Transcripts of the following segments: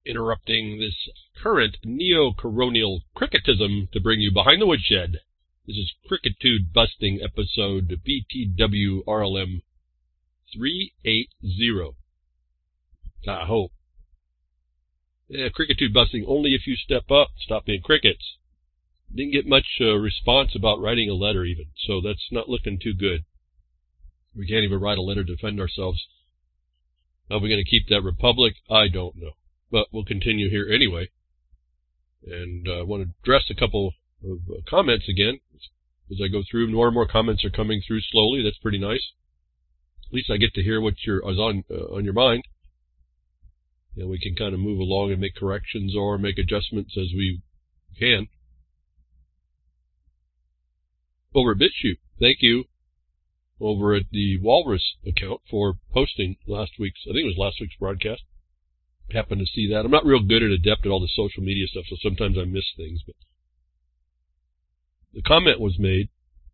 interrupting this current neo-coronial cricketism to bring you Behind the Woodshed. This is Crickitude Busting episode BTWRLM 380. I hope. Yeah, Crickitude Busting only if you step up, stop being crickets. Didn't get much response about writing a letter even, so that's not looking too good. We can't even write a letter to defend ourselves. Are we going to keep that republic? I don't know. But we'll continue here anyway. And I want to address a couple of comments again. As I go through, more and more comments are coming through slowly. That's pretty nice. At least I get to hear what is on your mind. And we can kind of move along and make corrections or make adjustments as we can. Over at BitChute, thank you over at the Walrus account for posting last week's broadcast. Happened to see that. I'm not real good and adept at all the social media stuff, so sometimes I miss things. But the comment was made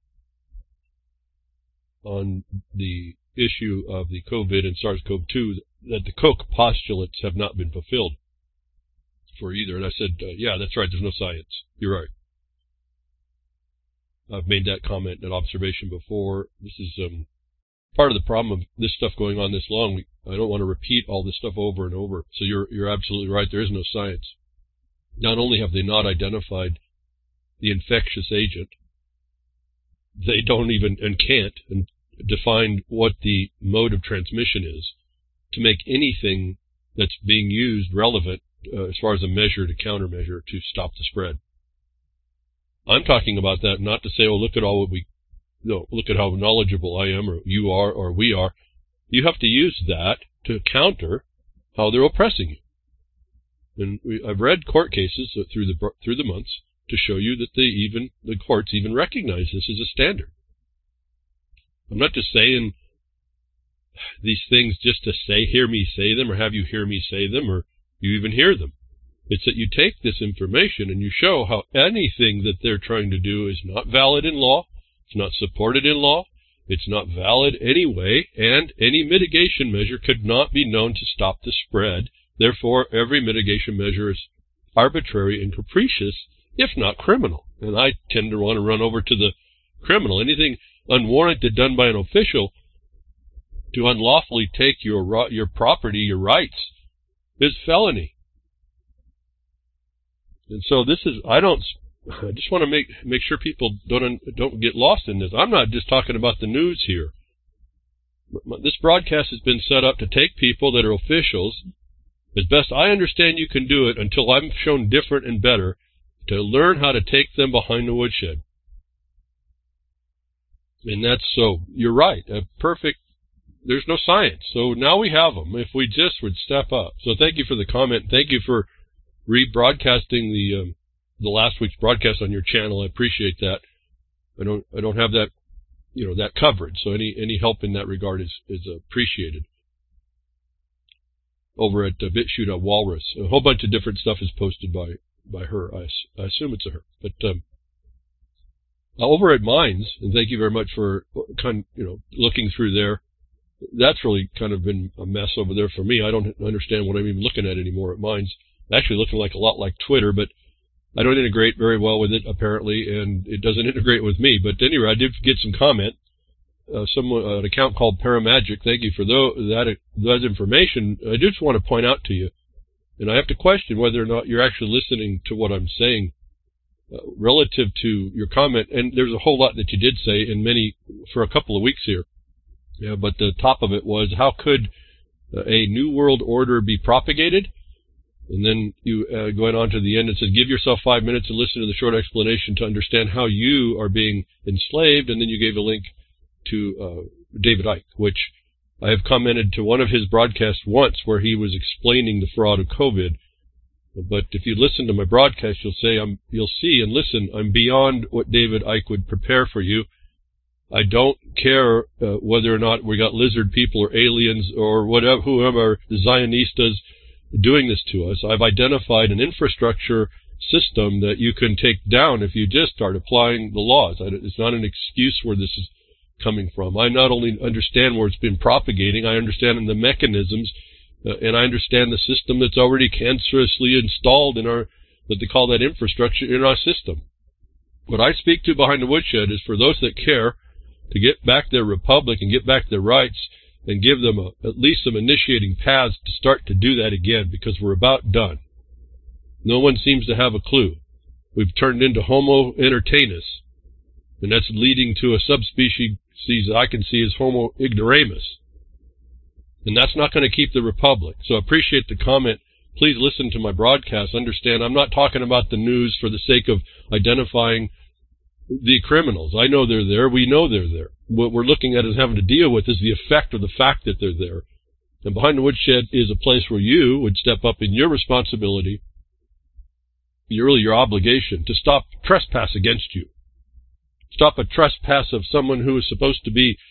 on the issue of the COVID and SARS-CoV-2 that the Koch postulates have not been fulfilled for either. And I said, yeah, that's right. There's no science. You're right. I've made that comment and observation before. This is part of the problem of this stuff going on this long. I don't want to repeat all this stuff over and over. So you're absolutely right. There is no science. Not only have they not identified the infectious agent, they don't even and can't define what the mode of transmission is to make anything that's being used relevant as far as a measure to countermeasure to stop the spread. I'm talking about that not to say, oh, look at all what look at how knowledgeable I am or you are or we are. You have to use that to counter how they're oppressing you. And I've read court cases through the months to show you that the courts even recognize this as a standard. I'm not just saying these things just to say, hear me say them, or have you hear me say them, or you even hear them. It's that you take this information and you show how anything that they're trying to do is not valid in law, it's not supported in law, it's not valid anyway, and any mitigation measure could not be known to stop the spread. Therefore, every mitigation measure is arbitrary and capricious, if not criminal. And I tend to want to run over to the criminal. Anything unwarranted done by an official to unlawfully take your property, your rights, is felony. And so this is, I just want to make sure people don't get lost in this. I'm not just talking about the news here. This broadcast has been set up to take people that are officials, as best I understand you can do it until I'm shown different and better, to learn how to take them behind the woodshed. And that's so, you're right, there's no science. So now we have them, if we just would step up. So thank you for the comment. Thank you for rebroadcasting the last week's broadcast on your channel. I appreciate that. I don't have that, that coverage. So any help in that regard is appreciated. Over at BitChute at Walrus, a whole bunch of different stuff is posted by her. I assume it's a her. But over at Minds, and thank you very much for looking through there. That's really kind of been a mess over there for me. I don't understand what I'm even looking at anymore at Minds. Actually looking like a lot like Twitter, but I don't integrate very well with it apparently, and it doesn't integrate with me. But anyway, I did get some comment. An account called Paramagic. Thank you for that information. I just want to point out to you, and I have to question whether or not you're actually listening to what I'm saying relative to your comment. And there's a whole lot that you did say for a couple of weeks here. Yeah, but the top of it was, how could a new world order be propagated? And then you going on to the end, it says, give yourself 5 minutes and listen to the short explanation to understand how you are being enslaved. And then you gave a link to David Icke, which I have commented to one of his broadcasts once where he was explaining the fraud of COVID. But if you listen to my broadcast, you'll see and listen, I'm beyond what David Icke would prepare for you. I don't care whether or not we got lizard people or aliens or whatever, whoever, the Zionistas doing this to us. I've identified an infrastructure system that you can take down if you just start applying the laws. It's not an excuse where this is coming from. I not only understand where it's been propagating, I understand the mechanisms and I understand the system that's already cancerously installed in our, that they call that infrastructure in our system. What I speak to behind the woodshed is for those that care to get back their republic and get back their rights and give them at least some initiating paths to start to do that again, because we're about done. No one seems to have a clue. We've turned into Homo entertainus, and that's leading to a subspecies that I can see as Homo ignoramus. And that's not going to keep the republic. So I appreciate the comment. Please listen to my broadcast. Understand, I'm not talking about the news for the sake of identifying the criminals. I know they're there. We know they're there. What we're looking at is having to deal with is the effect of the fact that they're there. And Behind the Woodshed is a place where you would step up in your responsibility, your obligation, to stop trespass against you. Stop a trespass of someone who is supposed to be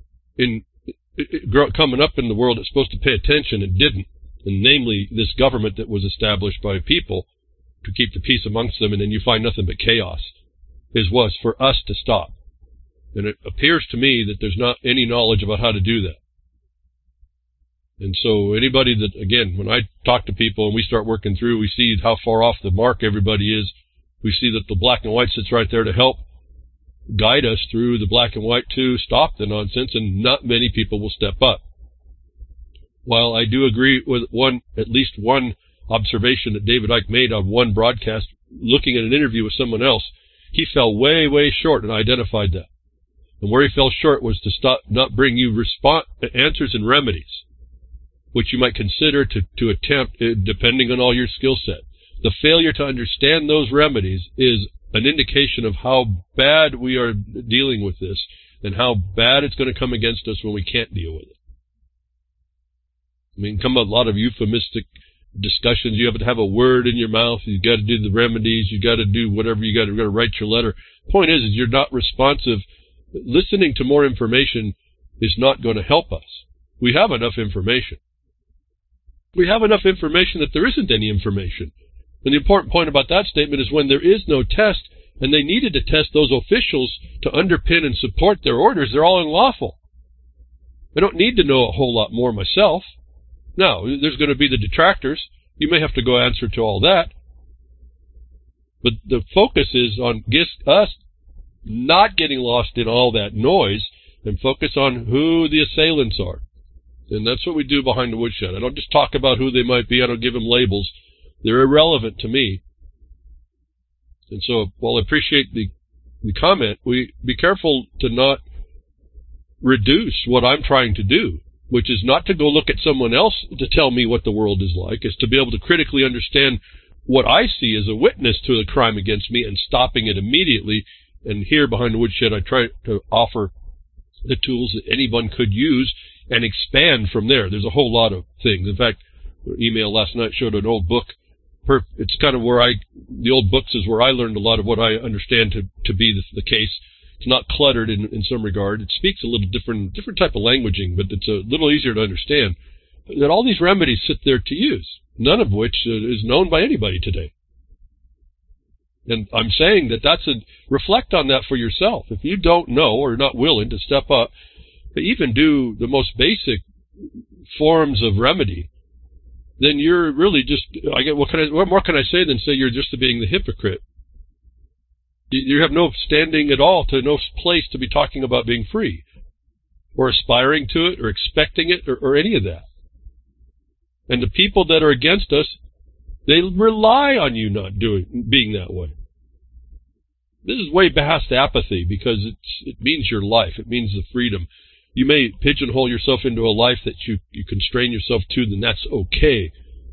coming up in the world, that's supposed to pay attention and didn't. And namely, this government that was established by people to keep the peace amongst them, and then you find nothing but chaos. Was for us to stop. And it appears to me that there's not any knowledge about how to do that. And so anybody that, again, when I talk to people and we start working through, we see how far off the mark everybody is. We see that the black and white sits right there to help guide us through the black and white to stop the nonsense, and not many people will step up. While I do agree with at least one observation that David Icke made on one broadcast, looking at an interview with someone else, he fell way, way short, and I identified that. And where he fell short was to not bring you answers and remedies, which you might consider to attempt, depending on all your skill set. The failure to understand those remedies is an indication of how bad we are dealing with this, and how bad it's going to come against us when we can't deal with it. I mean, come a lot of euphemistic discussions. You have to have a word in your mouth. You've got to do the remedies. You've got to do whatever you got to write your letter. Point is you're not responsive. Listening to more information is not going to help us. We have enough information. We have enough information that there isn't any information. And the important point about that statement is when there is no test, and they needed to test those officials to underpin and support their orders, they're all unlawful. I don't need to know a whole lot more myself. Now, there's going to be the detractors. You may have to go answer to all that. But the focus is on us not getting lost in all that noise and focus on who the assailants are. And that's what we do Behind the Woodshed. I don't just talk about who they might be. I don't give them labels. They're irrelevant to me. And so, while I appreciate the comment, we be careful to not reduce what I'm trying to do, which is not to go look at someone else to tell me what the world is like, is to be able to critically understand what I see as a witness to the crime against me and stopping it immediately. And here Behind the Woodshed, I try to offer the tools that anyone could use and expand from there. There's a whole lot of things. In fact, the email last night showed an old book. It's kind of where the old books is where I learned a lot of what I understand to be the case. It's not cluttered in some regard. It speaks a little different type of languaging, but it's a little easier to understand. That all these remedies sit there to use, none of which is known by anybody today. And I'm saying reflect on that for yourself. If you don't know or not willing to step up, to even do the most basic forms of remedy, then you're really just, what more can I say than say you're just being the hypocrite? You have no standing at all, no place to be talking about being free, or aspiring to it, or expecting it, or any of that. And the people that are against us, they rely on you not being that way. This is way past apathy, because it means your life. It means the freedom. You may pigeonhole yourself into a life that you constrain yourself to, then that's okay.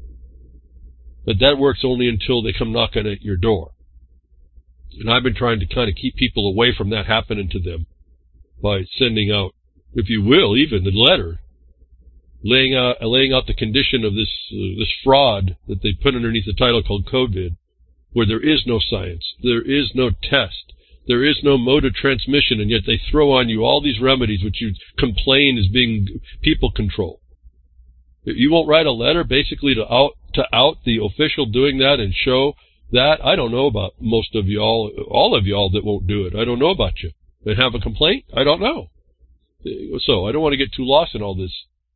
But that works only until they come knocking at your door. And I've been trying to kind of keep people away from that happening to them by sending out, if you will, even the letter, laying out the condition of this fraud that they put underneath the title called COVID, where there is no science, there is no test, there is no mode of transmission, and yet they throw on you all these remedies which you complain is being people control. You won't write a letter basically to out the official doing that and show that. I don't know about most of y'all, all of y'all that won't do it. I don't know about you. They have a complaint? I don't know. So I don't want to get too lost in all this.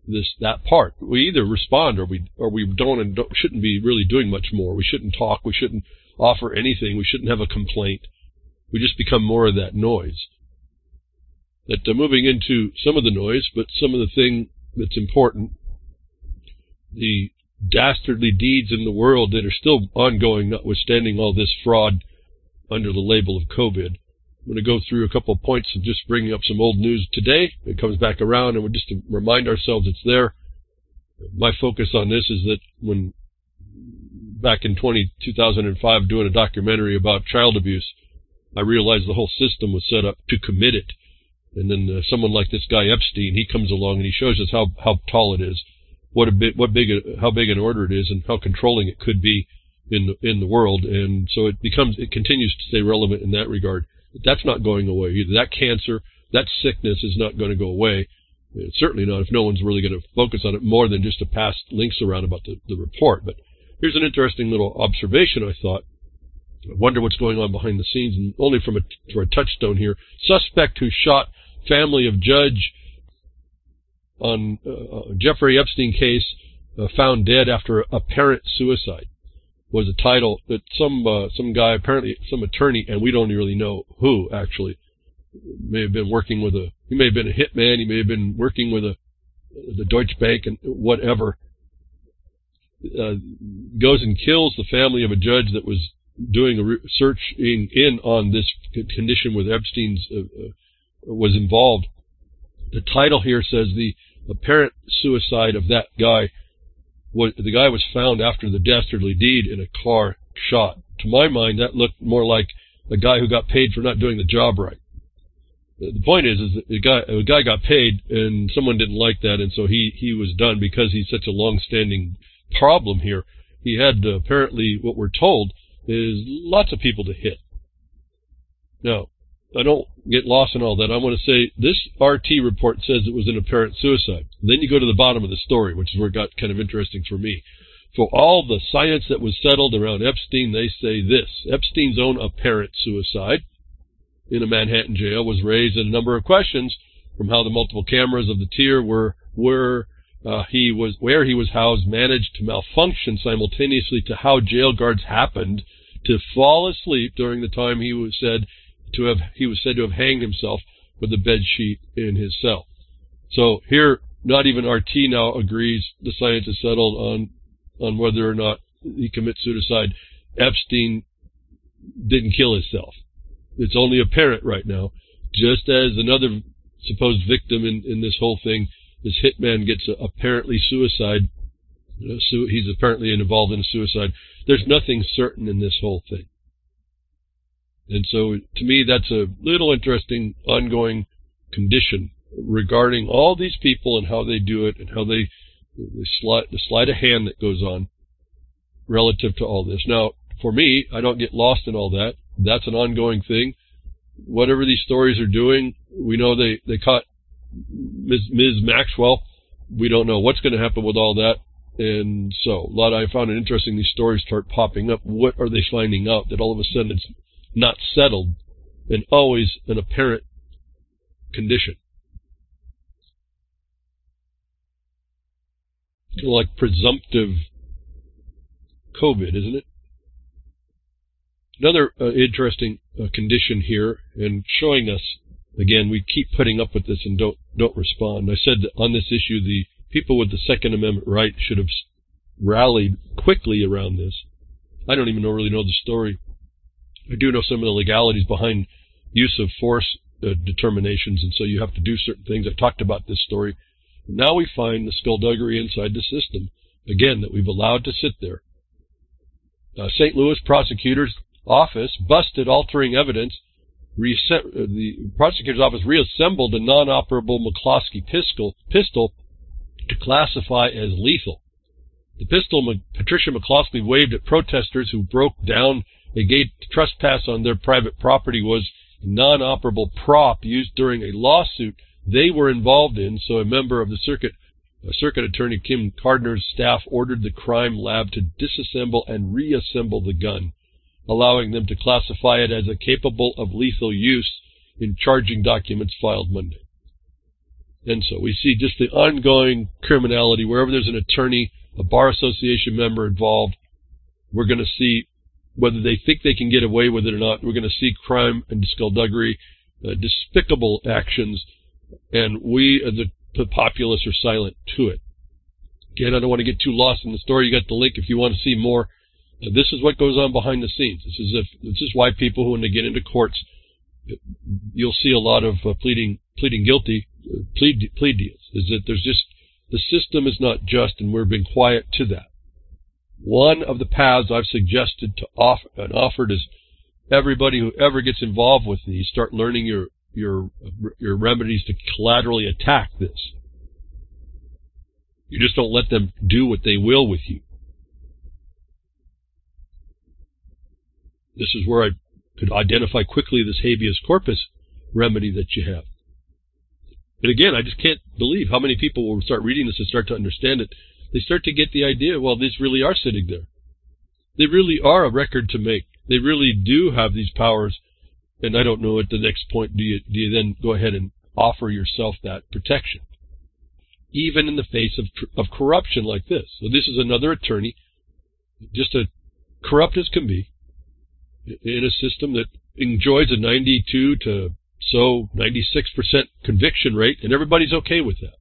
that part. We either respond or we don't and shouldn't be really doing much more. We shouldn't talk. We shouldn't offer anything. We shouldn't have a complaint. We just become more of that noise. That moving into some of the noise, but some of the thing that's important, the dastardly deeds in the world that are still ongoing, notwithstanding all this fraud under the label of COVID. I'm going to go through a couple of points of just bringing up some old news today. It comes back around, and we're just to remind ourselves it's there. My focus on this is that when back in 2005 doing a documentary about child abuse, I realized the whole system was set up to commit it. And then someone like this guy Epstein, he comes along and he shows us how tall it is, how big an order it is, and how controlling it could be in the world. And so it continues to stay relevant in that regard. But that's not going away either. That cancer, that sickness is not going to go away. Certainly not if no one's really going to focus on it more than just to pass links around about the report. But here's an interesting little observation, I thought. I wonder what's going on behind the scenes, and only for a touchstone here. Suspect who shot family of judge on Jeffrey Epstein case found dead after apparent suicide was a title that some guy, apparently some attorney, and we don't really know who actually, may have been working with he may have been a hitman, he may have been working with the Deutsche Bank and whatever, goes and kills the family of a judge that was doing a searching in on this condition with Epstein's was involved. The title here says the apparent suicide of that guy. The guy was found after the dastardly deed in a car shot. To my mind, that looked more like a guy who got paid for not doing the job right. The point is that the guy got paid, and someone didn't like that, and so he was done because he's such a long-standing problem here. He had apparently, what we're told, is lots of people to hit. Now, I don't get lost in all that. I want to say this RT report says it was an apparent suicide. Then you go to the bottom of the story, which is where it got kind of interesting for me. For all the science that was settled around Epstein, they say this: Epstein's own apparent suicide in a Manhattan jail was raised in a number of questions, from how the multiple cameras of the tier where he was housed managed to malfunction simultaneously, to how jail guards happened to fall asleep during the time he was said to have hanged himself with a bed sheet in his cell. So here, not even RT now agrees the science is settled on whether or not he commits suicide. Epstein didn't kill himself. It's only apparent right now, just as another supposed victim in this whole thing, this hitman gets apparently suicide. He's apparently involved in a suicide. There's nothing certain in this whole thing. And so, to me, that's a little interesting ongoing condition regarding all these people and how they do it and how the sleight of hand that goes on relative to all this. Now, for me, I don't get lost in all that. That's an ongoing thing. Whatever these stories are doing, we know they caught Ms. Maxwell. We don't know what's going to happen with all that. And so, I found it interesting these stories start popping up. What are they finding out? That all of a sudden it's not settled and always an apparent condition. Kind of like presumptive COVID, isn't it? Another interesting condition here, and showing us, again, we keep putting up with this and don't respond. I said that on this issue, the people with the Second Amendment right should have rallied quickly around this. I don't even really know the story. I do know some of the legalities behind use of force determinations, and so you have to do certain things. I talked about this story. Now we find the skullduggery inside the system, again, that we've allowed to sit there. St. Louis prosecutor's office busted altering evidence. The prosecutor's office reassembled a non-operable McCloskey pistol to classify as lethal. The pistol Patricia McCloskey waved at protesters who broke down a gate to trespass on their private property was a non-operable prop used during a lawsuit they were involved in, so a member of the circuit attorney Kim Gardner's staff ordered the crime lab to disassemble and reassemble the gun, allowing them to classify it as capable of lethal use in charging documents filed Monday. And so we see just the ongoing criminality. Wherever there's an attorney, a bar association member involved, we're going to see whether they think they can get away with it or not. We're going to see crime and skullduggery, despicable actions, and we, the populace, are silent to it. Again, I don't want to get too lost in the story. You got the link if you want to see more. This is what goes on behind the scenes. This is why people, when they get into courts, you'll see a lot of pleading guilty, plea deals. Is that there's just, the system is not just, and we're being quiet to that. One of the paths I've suggested to offer and offered is everybody who ever gets involved with these, start learning your remedies to collaterally attack this. You just don't let them do what they will with you. This is where I could identify quickly this habeas corpus remedy that you have. And again, I just can't believe how many people will start reading this and start to understand it. They start to get the idea, well, these really are sitting there. They really are a record to make. They really do have these powers. And I don't know at the next point, do you then go ahead and offer yourself that protection, even in the face of corruption like this? So this is another attorney, just as corrupt as can be, in a system that enjoys a 92 to 96% conviction rate, and everybody's okay with that.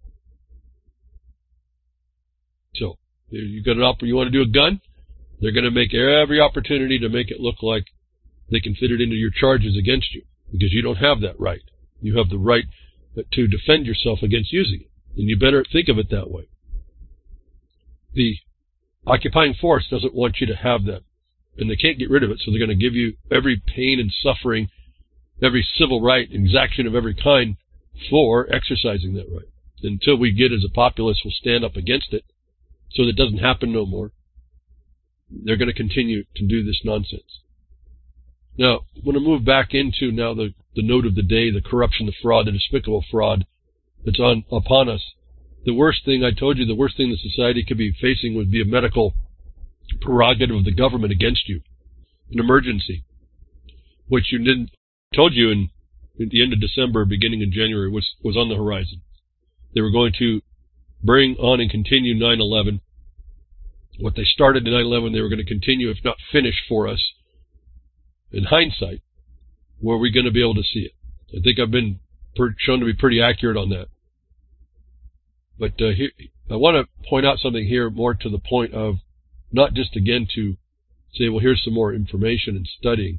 So you got an offer, you want to do a gun? They're going to make every opportunity to make it look like they can fit it into your charges against you, because you don't have that right. You have the right to defend yourself against using it, and you better think of it that way. The occupying force doesn't want you to have that, and they can't get rid of it, so they're going to give you every pain and suffering, every civil right, exaction of every kind for exercising that right. Until we get, as a populace, will stand up against it so that it doesn't happen no more, they're going to continue to do this nonsense. Now, I want to move back into now the note of the day, the corruption, the fraud, the despicable fraud that's upon us. The worst thing, I told you, the worst thing the society could be facing would be a medical prerogative of the government against you, an emergency, which told you at the end of December, beginning of January, was on the horizon. They were going to bring on and continue 9/11. What they started in 9/11, they were going to continue, if not finish, for us. In hindsight, were we going to be able to see it? I think I've been shown to be pretty accurate on that. But here, I want to point out something here more to the point of not just, again, to say, well, here's some more information and studying.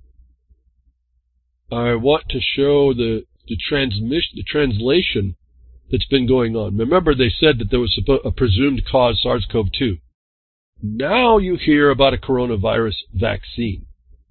I want to show the translation that's been going on. Remember, they said that there was a presumed cause, SARS-CoV-2. Now you hear about a coronavirus vaccine.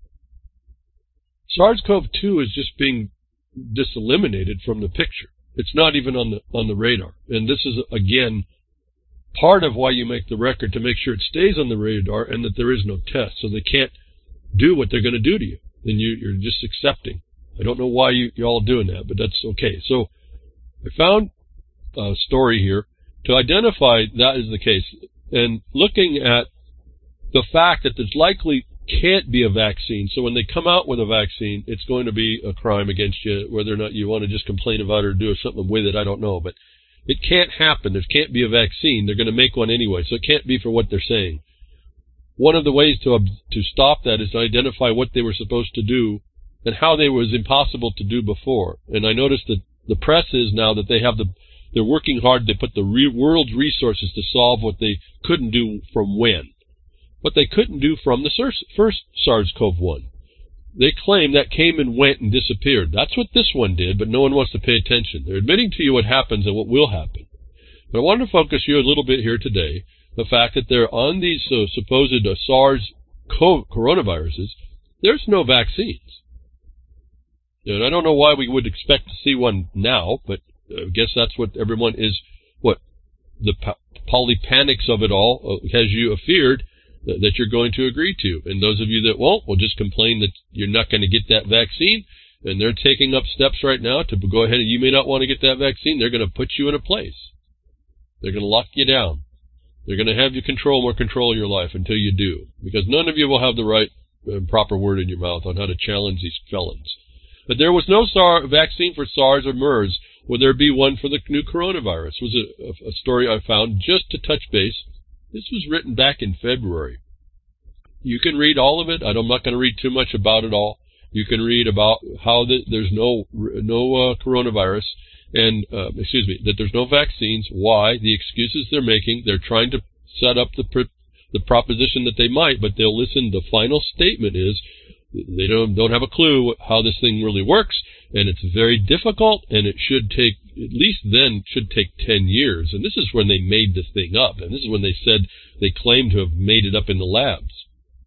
SARS-CoV-2 is just being eliminated from the picture. It's not even on the radar. And this is, again, part of why you make the record, to make sure it stays on the radar and that there is no test, so they can't do what they're going to do to you. And you're just accepting. I don't know why you're all doing that, but that's okay. So I found a story here to identify that is the case. And looking at the fact that there's likely can't be a vaccine. So when they come out with a vaccine, it's going to be a crime against you, whether or not you want to just complain about it or do something with it, I don't know. But it can't happen. There can't be a vaccine. They're going to make one anyway, so it can't be for what they're saying. One of the ways to stop that is to identify what they were supposed to do and how they was impossible to do before. And I noticed that the press is now that they're working hard. They put the world's resources to solve what they couldn't do from when. What they couldn't do from the first SARS-CoV-1. They claim that came and went and disappeared. That's what this one did, but no one wants to pay attention. They're admitting to you what happens and what will happen. But I want to focus you a little bit here today, the fact that they're on these supposed SARS coronaviruses, there's no vaccines. And I don't know why we would expect to see one now, but I guess that's what everyone is, the polypanics of it all has you feared that you're going to agree to. And those of you that won't will just complain that you're not going to get that vaccine, and they're taking up steps right now to go ahead, and you may not want to get that vaccine. They're going to put you in a place. They're going to lock you down. They're going to have you more control of your life until you do, because none of you will have the right proper word in your mouth on how to challenge these felons. But there was no vaccine for SARS or MERS Will there be one for the new coronavirus? Was a story I found just to touch base. This was written back in February. You can read all of it. I'm not going to read too much about it all. You can read about how there's no coronavirus and, that there's no vaccines, why, the excuses they're making. They're trying to set up the proposition that they might, but they'll listen. The final statement is they don't have a clue how this thing really works, and it's very difficult, and it should take, at least then, should take 10 years. And this is when they made the thing up, and this is when they said they claimed to have made it up in the labs.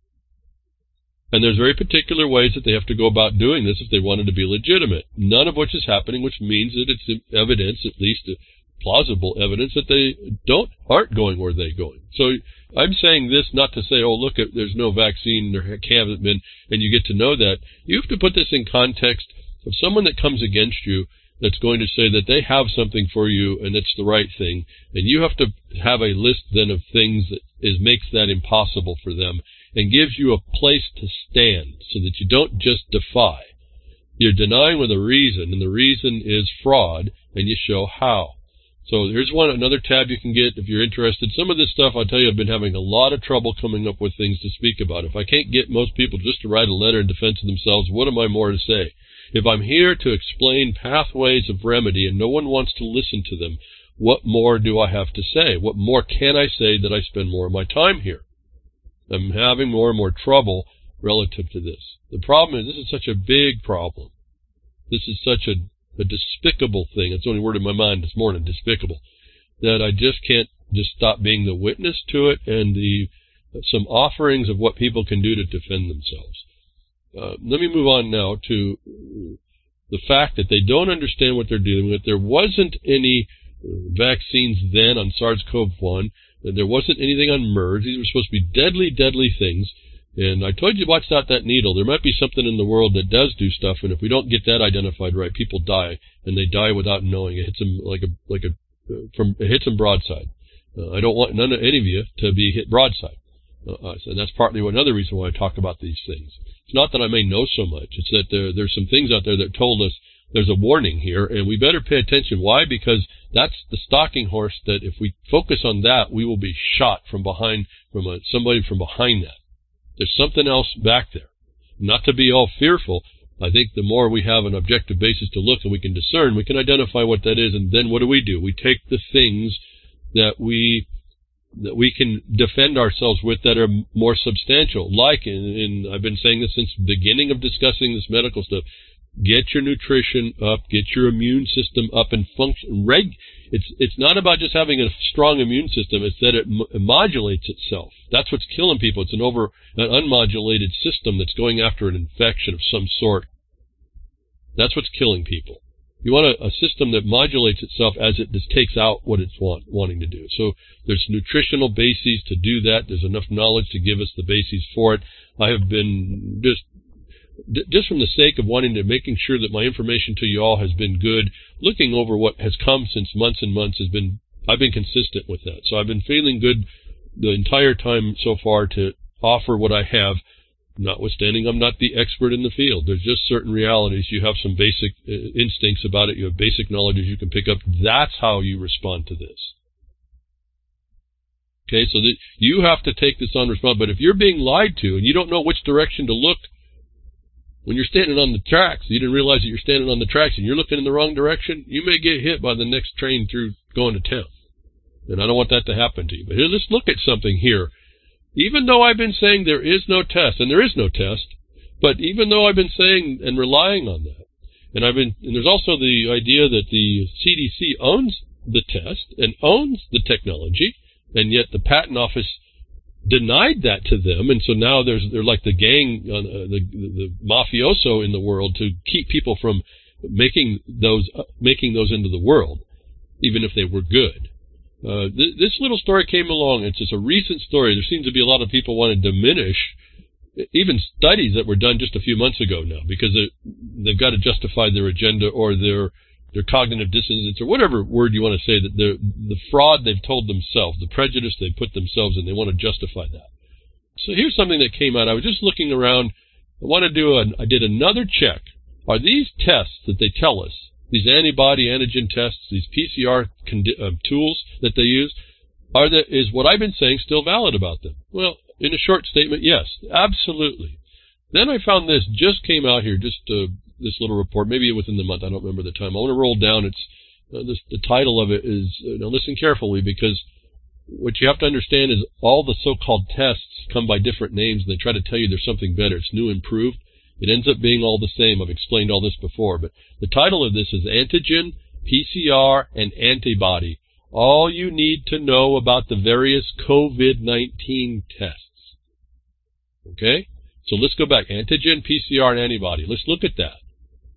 And there's very particular ways that they have to go about doing this if they wanted to be legitimate, none of which is happening, which means that it's evidence, at least plausible evidence, that they aren't going where they're going. So I'm saying this not to say, oh, look, there's no vaccine, there hasn't been, and you get to know that. You have to put this in context of someone that comes against you that's going to say that they have something for you and it's the right thing, and you have to have a list then of things that makes that impossible for them and gives you a place to stand so that you don't just defy. You're denying with a reason, and the reason is fraud, and you show how. So here's another tab you can get if you're interested. Some of this stuff, I'll tell you, I've been having a lot of trouble coming up with things to speak about. If I can't get most people just to write a letter in defense of themselves, what am I more to say? If I'm here to explain pathways of remedy and no one wants to listen to them, what more do I have to say? What more can I say that I spend more of my time here? I'm having more and more trouble relative to this. The problem is this is such a big problem. This is such a despicable thing. It's the only word in my mind this morning, despicable, that I just can't just stop being the witness to it and some offerings of what people can do to defend themselves. Let me move on now to the fact that they don't understand what they're dealing with. There wasn't any vaccines then on SARS-CoV-1. There wasn't anything on MERS. These were supposed to be deadly, deadly things. And I told you, watch out that needle. There might be something in the world that does do stuff, and if we don't get that identified right, people die, and they die without knowing. It hits them it hits them broadside. I don't want any of you to be hit broadside. And that's partly another reason why I talk about these things. It's not that I may know so much. It's that there's some things out there that told us there's a warning here, and we better pay attention. Why? Because that's the stalking horse that if we focus on that, we will be shot from behind, somebody from behind that. There's something else back there. Not to be all fearful. I think the more we have an objective basis to look and we can discern, we can identify what that is, and then what do? We take the things that we can defend ourselves with that are more substantial. Like, I've been saying this since the beginning of discussing this medical stuff, get your nutrition up, get your immune system up and function. It's not about just having a strong immune system, it's that it modulates itself. That's what's killing people. It's an unmodulated system that's going after an infection of some sort. That's what's killing people. You want a system that modulates itself as it just takes out what it's wanting to do. So there's nutritional bases to do that. There's enough knowledge to give us the bases for it. I have been just from the sake of making sure that my information to you all has been good, looking over what has come since months and months I've been consistent with that. So I've been feeling good the entire time so far to offer what I have, notwithstanding I'm not the expert in the field. There's just certain realities. You have some basic instincts about it. You have basic knowledges you can pick up. That's how you respond to this. Okay, so that you have to take this on response. But if you're being lied to and you don't know which direction to look, when you're standing on the tracks, you didn't realize that you're standing on the tracks and you're looking in the wrong direction, you may get hit by the next train through going to town. And I don't want that to happen to you. But here, let's look at something here. Even though I've been saying there is no test, and there is no test, but even though I've been saying and relying on that, and there's also the idea that the CDC owns the test and owns the technology, and yet the patent office denied that to them, and so now they're like the gang, the mafioso in the world to keep people from making those into the world, even if they were good. This little story came along. It's just a recent story. There seems to be a lot of people want to diminish even studies that were done just a few months ago now, because they've got to justify their agenda or their cognitive dissonance or whatever word you want to say, that the fraud they've told themselves, the prejudice they've put themselves in, they want to justify that. So here's something that came out. I was just looking around. I did another check. Are these tests that they tell us, these antibody antigen tests, these PCR tools that they use, is what I've been saying still valid about them? Well, in a short statement, yes, absolutely. Then I found this just came out here, this little report, maybe within the month. I don't remember the time. I want to roll down. It's the title of it is, now listen carefully, because what you have to understand is all the so-called tests come by different names, and they try to tell you there's something better. It's new, improved. It ends up being all the same. I've explained all this before, but the title of this is Antigen, PCR, and Antibody. All you need to know about the various COVID-19 tests. Okay? So let's go back. Antigen, PCR, and antibody. Let's look at that.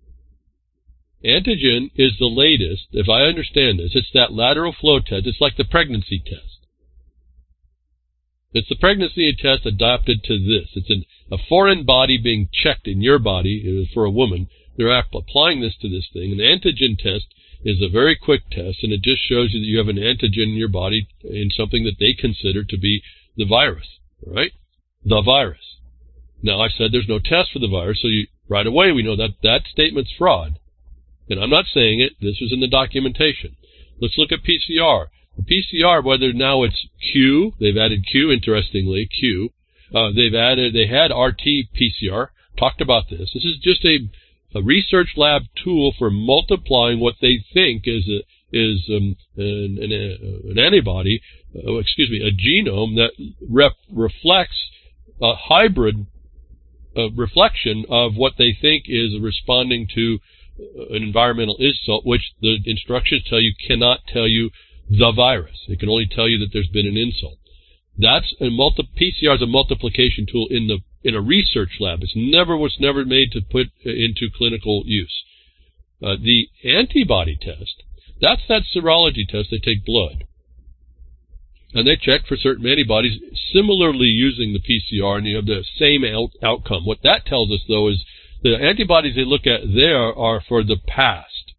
Antigen is the latest, if I understand this. It's that lateral flow test. It's like the pregnancy test. It's the pregnancy test adapted to this. It's a foreign body being checked in your body for a woman. They're applying this to this thing. An antigen test is a very quick test, and it just shows you that you have an antigen in your body in something that they consider to be the virus, right? The virus. Now, I said there's no test for the virus, so right away we know that statement's fraud. And I'm not saying it. This was in the documentation. Let's look at PCR. The PCR, whether now it's Q, they've added Q, interestingly, Q. They had RT-PCR, talked about this. This is just a research lab tool for multiplying what they think is an antibody, a genome that reflects a hybrid reflection of what they think is responding to an environmental insult, which the instructions tell you cannot tell you the virus. It can only tell you that there's been an insult. That's PCR is a multiplication tool in a research lab. Was never made to put into clinical use. The antibody test, that's that serology test. They take blood and they check for certain antibodies, similarly using the PCR, and you have the same outcome. What that tells us, though, is the antibodies they look at there are for the past.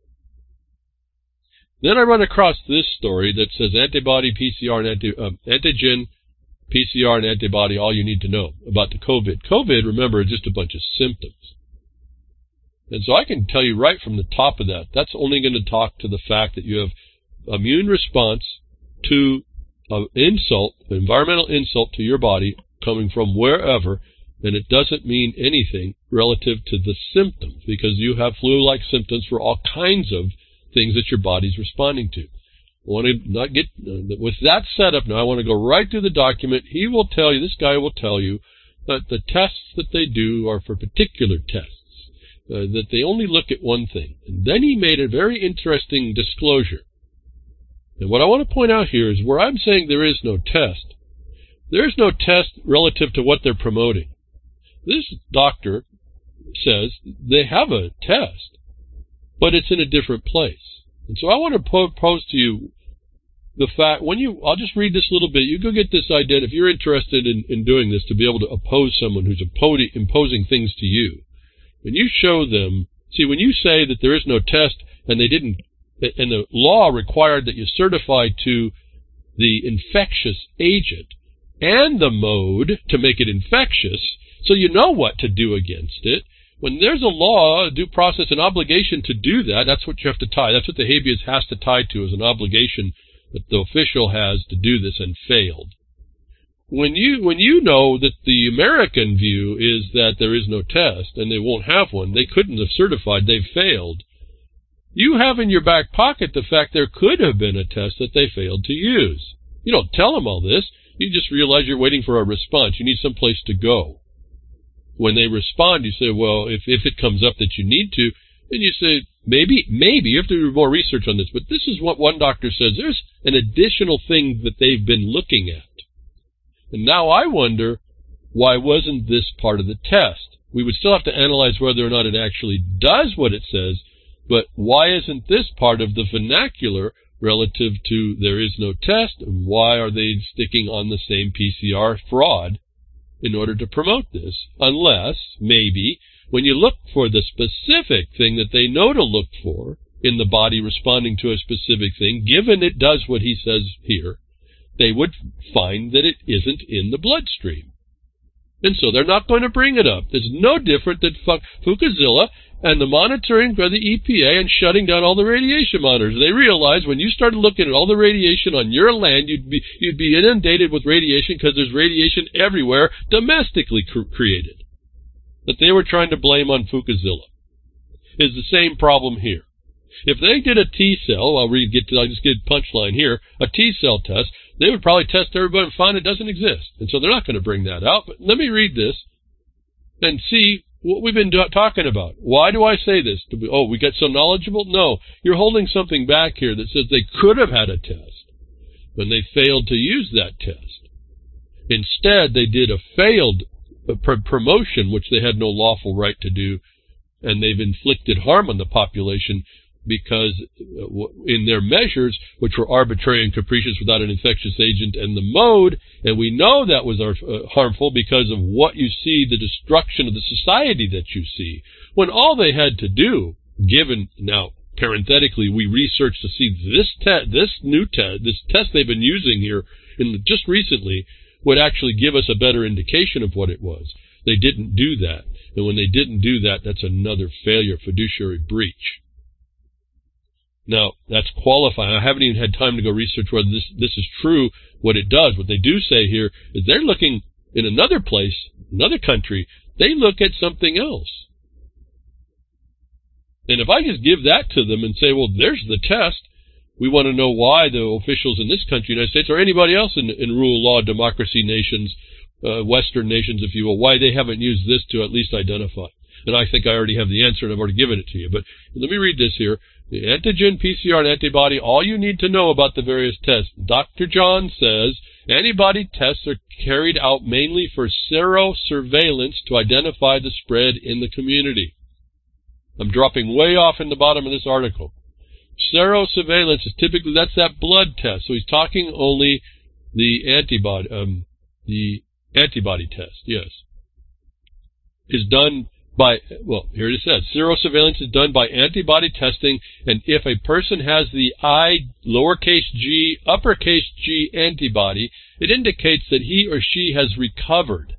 Then I run across this story that says antibody, PCR, and antigen, PCR, and antibody, all you need to know about the COVID. COVID, remember, is just a bunch of symptoms. And so I can tell you right from the top of that, that's only going to talk to the fact that you have immune response to an insult, an environmental insult to your body coming from wherever, and it doesn't mean anything relative to the symptoms, because you have flu-like symptoms for all kinds of things that your body's responding to. I want to not get with that setup now. I want to go right through the document. He will tell you, this guy will tell you, that the tests that they do are for particular tests, that they only look at one thing. And then he made a very interesting disclosure. And what I want to point out here is where I'm saying there is no test. There is no test relative to what they're promoting. This doctor says they have a test, but it's in a different place. And so I want to pose to you the fact, I'll just read this a little bit. You go get this idea. If you're interested in doing this, to be able to oppose someone who's imposing things to you, when you show them, see, when you say that there is no test and and the law required that you certify to the infectious agent and the mode to make it infectious, so you know what to do against it. When there's a law, a due process, an obligation to do that, that's what you have to tie. That's what the habeas has to tie to, is an obligation that the official has to do this and failed. When you know that the American view is that there is no test and they won't have one, they couldn't have certified, they've failed, you have in your back pocket the fact there could have been a test that they failed to use. You don't tell them all this. You just realize you're waiting for a response. You need some place to go. When they respond, you say, well, if it comes up that you need to, then you say, maybe, you have to do more research on this, but this is what one doctor says. There's an additional thing that they've been looking at. And now I wonder, why wasn't this part of the test? We would still have to analyze whether or not it actually does what it says, but why isn't this part of the vernacular relative to there is no test, and why are they sticking on the same PCR fraud in order to promote this? Unless, maybe, when you look for the specific thing that they know to look for in the body responding to a specific thing, given it does what he says here, they would find that it isn't in the bloodstream. And so they're not going to bring it up. It's no different than Fukuzilla and the monitoring by the EPA and shutting down all the radiation monitors. They realized when you started looking at all the radiation on your land, you'd be inundated with radiation because there's radiation everywhere, domestically created, that they were trying to blame on Fukushima. Is the same problem here. If they did a T-cell, I'll just get a punchline here, a T-cell test, they would probably test everybody and find it doesn't exist. And so they're not going to bring that out. But let me read this and see what we've been talking about. Why do I say this? We got so knowledgeable? No. You're holding something back here that says they could have had a test, and they failed to use that test. Instead, they did a failed promotion, which they had no lawful right to do, and they've inflicted harm on the population because in their measures, which were arbitrary and capricious without an infectious agent, and the mode, and we know that was harmful because of what you see, the destruction of the society that you see, when all they had to do, given, now, parenthetically, we researched to see this test they've been using here just recently would actually give us a better indication of what it was. They didn't do that. And when they didn't do that, that's another failure, fiduciary breach. Now, that's qualifying. I haven't even had time to go research whether this is true, what it does. What they do say here is they're looking in another place, another country, they look at something else. And if I just give that to them and say, well, there's the test, we want to know why the officials in this country, United States, or anybody else in rule of law, democracy nations, Western nations, if you will, why they haven't used this to at least identify. And I think I already have the answer, and I've already given it to you. But let me read this here. The antigen, PCR, and antibody, all you need to know about the various tests. Dr. John says antibody tests are carried out mainly for serosurveillance to identify the spread in the community. I'm dropping way off in the bottom of this article. Serosurveillance is typically, that's that blood test. So he's talking only the antibody test, yes, is done by, well, here it says, serosurveillance is done by antibody testing, and if a person has the I, lowercase g, uppercase G antibody, it indicates that he or she has recovered.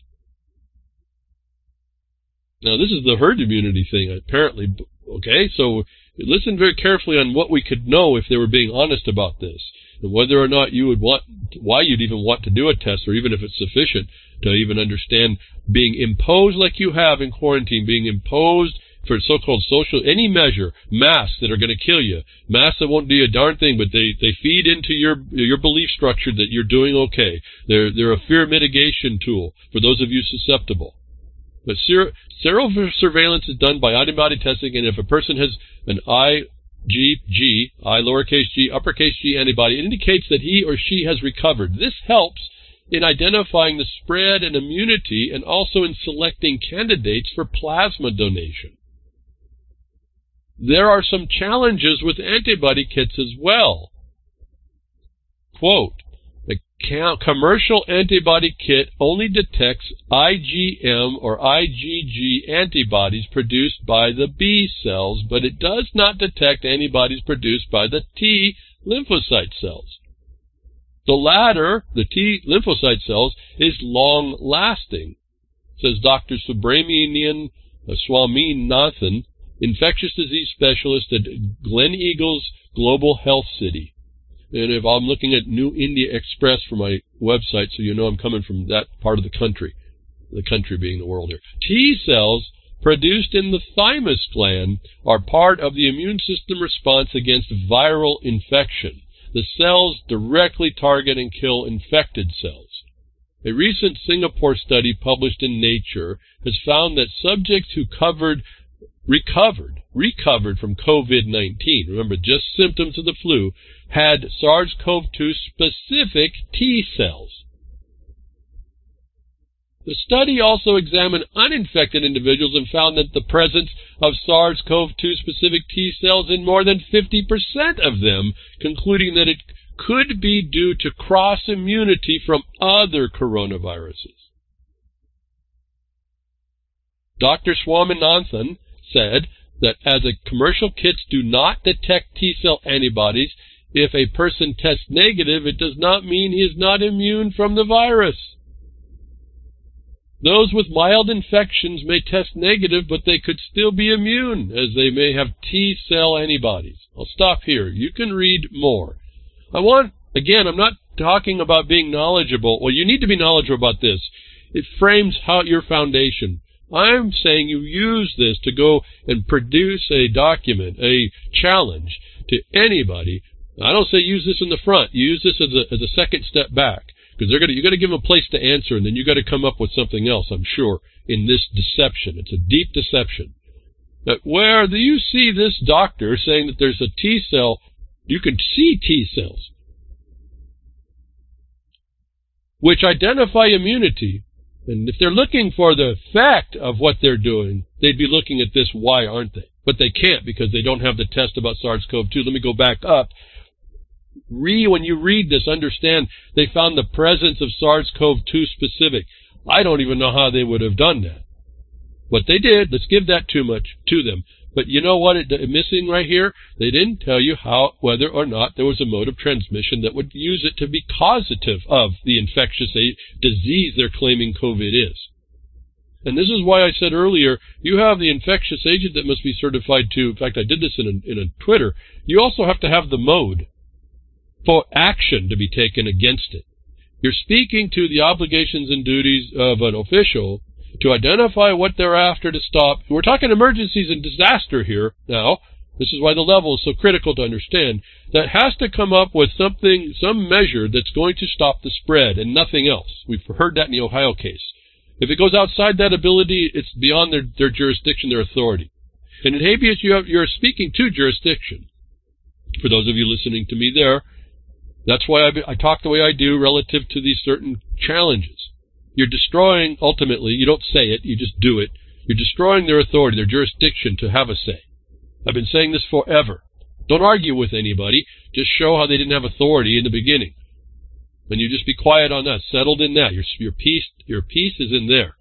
Now, this is the herd immunity thing, apparently, okay? So listen very carefully on what we could know if they were being honest about this, and whether or not you would want, why you'd even want to do a test, or even if it's sufficient to even understand being imposed like you have in quarantine, being imposed for so-called social, any measure, masks that are going to kill you, masks that won't do a darn thing, but they feed into your belief structure that you're doing okay. They're a fear mitigation tool for those of you susceptible. But serosurveillance is done by antibody testing, and if a person has an I lowercase g, uppercase G antibody, it indicates that he or she has recovered. This helps in identifying the spread and immunity, and also in selecting candidates for plasma donation. There are some challenges with antibody kits as well. Quote, the commercial antibody kit only detects IgM or IgG antibodies produced by the B cells, but it does not detect antibodies produced by the T lymphocyte cells. The latter, the T lymphocyte cells, is long-lasting, says Dr. Subramanian Swaminathan, infectious disease specialist at Gleneagles Global Health City. And if I'm looking at New India Express for my website, so you know I'm coming from that part of the country being the world here. T cells produced in the thymus gland are part of the immune system response against viral infection. The cells directly target and kill infected cells. A recent Singapore study published in Nature has found that subjects who recovered from COVID-19, remember, just symptoms of the flu, had SARS-CoV-2 specific T cells. The study also examined uninfected individuals and found that the presence of SARS-CoV-2 specific T cells in more than 50% of them, concluding that it could be due to cross-immunity from other coronaviruses. Dr. Swaminathan said that as commercial kits do not detect T-cell antibodies, if a person tests negative, it does not mean he is not immune from the virus. Those with mild infections may test negative, but they could still be immune, as they may have T-cell antibodies. I'll stop here. You can read more. Again, I'm not talking about being knowledgeable. Well, you need to be knowledgeable about this. It frames your foundation. I'm saying you use this to go and produce a document, a challenge to anybody. I don't say use this in the front. Use this as a second step back. Because you got to give them a place to answer, and then you got to come up with something else, I'm sure, in this deception. It's a deep deception. But where do you see this doctor saying that there's a T cell? You can see T cells, which identify immunity. And if they're looking for the fact of what they're doing, they'd be looking at this, why aren't they? But they can't because they don't have the test about SARS-CoV-2. Let me go back up. When you read this, understand they found the presence of SARS-CoV-2 specific. I don't even know how they would have done that. But they did. Let's give that too much to them. But you know what missing right here? They didn't tell you whether or not there was a mode of transmission that would use it to be causative of the infectious disease they're claiming COVID is. And this is why I said earlier, you have the infectious agent that must be certified to. In fact, I did this in a Twitter. You also have to have the mode for action to be taken against it. You're speaking to the obligations and duties of an official to identify what they're after to stop. We're talking emergencies and disaster here now. This is why the level is so critical to understand. That has to come up with something, some measure that's going to stop the spread and nothing else. We've heard that in the Ohio case. If it goes outside that ability, it's beyond their jurisdiction, their authority. And in habeas, you're speaking to jurisdiction. For those of you listening to me there, that's why I talk the way I do relative to these certain challenges. You're destroying, ultimately, you don't say it, you just do it. You're destroying their authority, their jurisdiction to have a say. I've been saying this forever. Don't argue with anybody. Just show how they didn't have authority in the beginning. And you just be quiet on that, settled in that. Your peace is in there.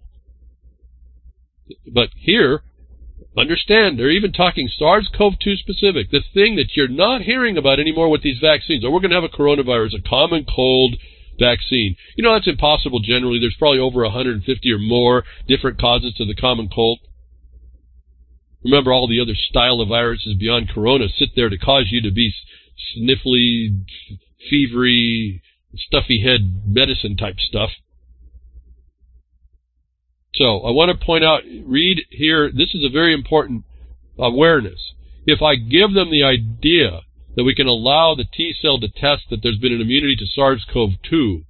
But here, understand, they're even talking SARS-CoV-2 specific, the thing that you're not hearing about anymore with these vaccines. We're going to have a coronavirus, a common cold vaccine. You know, that's impossible generally. There's probably over 150 or more different causes to the common cold. Remember, all the other style of viruses beyond corona sit there to cause you to be sniffly, fevery, stuffy head medicine type stuff. So I want to point out, read here, this is a very important awareness. If I give them the idea that we can allow the T cell to test that there's been an immunity to SARS-CoV-2,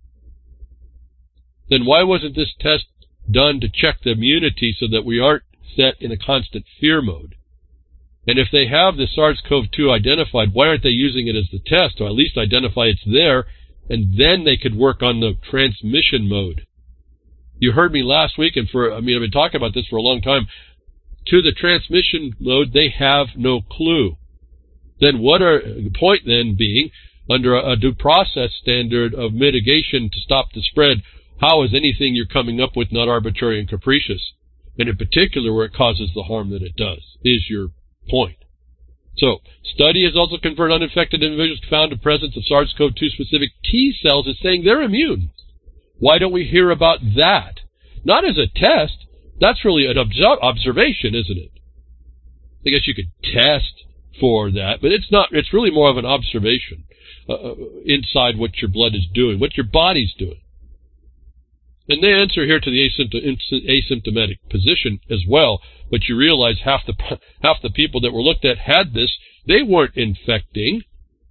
then why wasn't this test done to check the immunity so that we aren't set in a constant fear mode? And if they have the SARS-CoV-2 identified, why aren't they using it as the test, or at least identify it's there, and then they could work on the transmission mode? You heard me last week, and I've been talking about this for a long time. To the transmission mode, they have no clue. Then the point then being, under a due process standard of mitigation to stop the spread, how is anything you're coming up with not arbitrary and capricious? And in particular, where it causes the harm that it does, is your point. So, study has also confirmed uninfected individuals found the presence of SARS-CoV-2 specific T cells as saying they're immune. Why don't we hear about that? Not as a test. That's really an observation, isn't it? I guess you could test for that, but it's not. It's really more of an observation inside what your blood is doing, what your body's doing. And they answer here to the asymptomatic position as well, but you realize half the people that were looked at had this. They weren't infecting.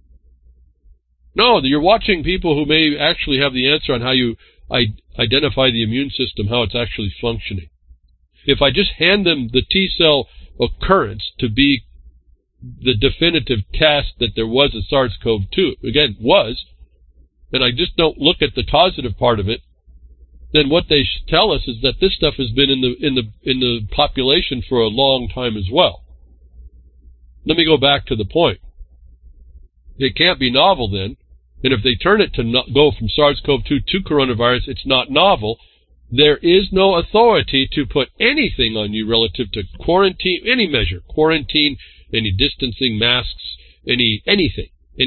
No, you're watching people who may actually have the answer on how you identify the immune system, how it's actually functioning. If I just hand them the T cell occurrence to be the definitive test that there was a SARS-CoV-2, again, and I just don't look at the causative part of it, then what they tell us is that this stuff has been in the population for a long time as well. Let me go back to the point. It can't be novel then, and if they turn it to go from SARS-CoV-2 to coronavirus, it's not novel. There is no authority to put anything on you relative to quarantine, any measure, quarantine, any distancing, masks, anything.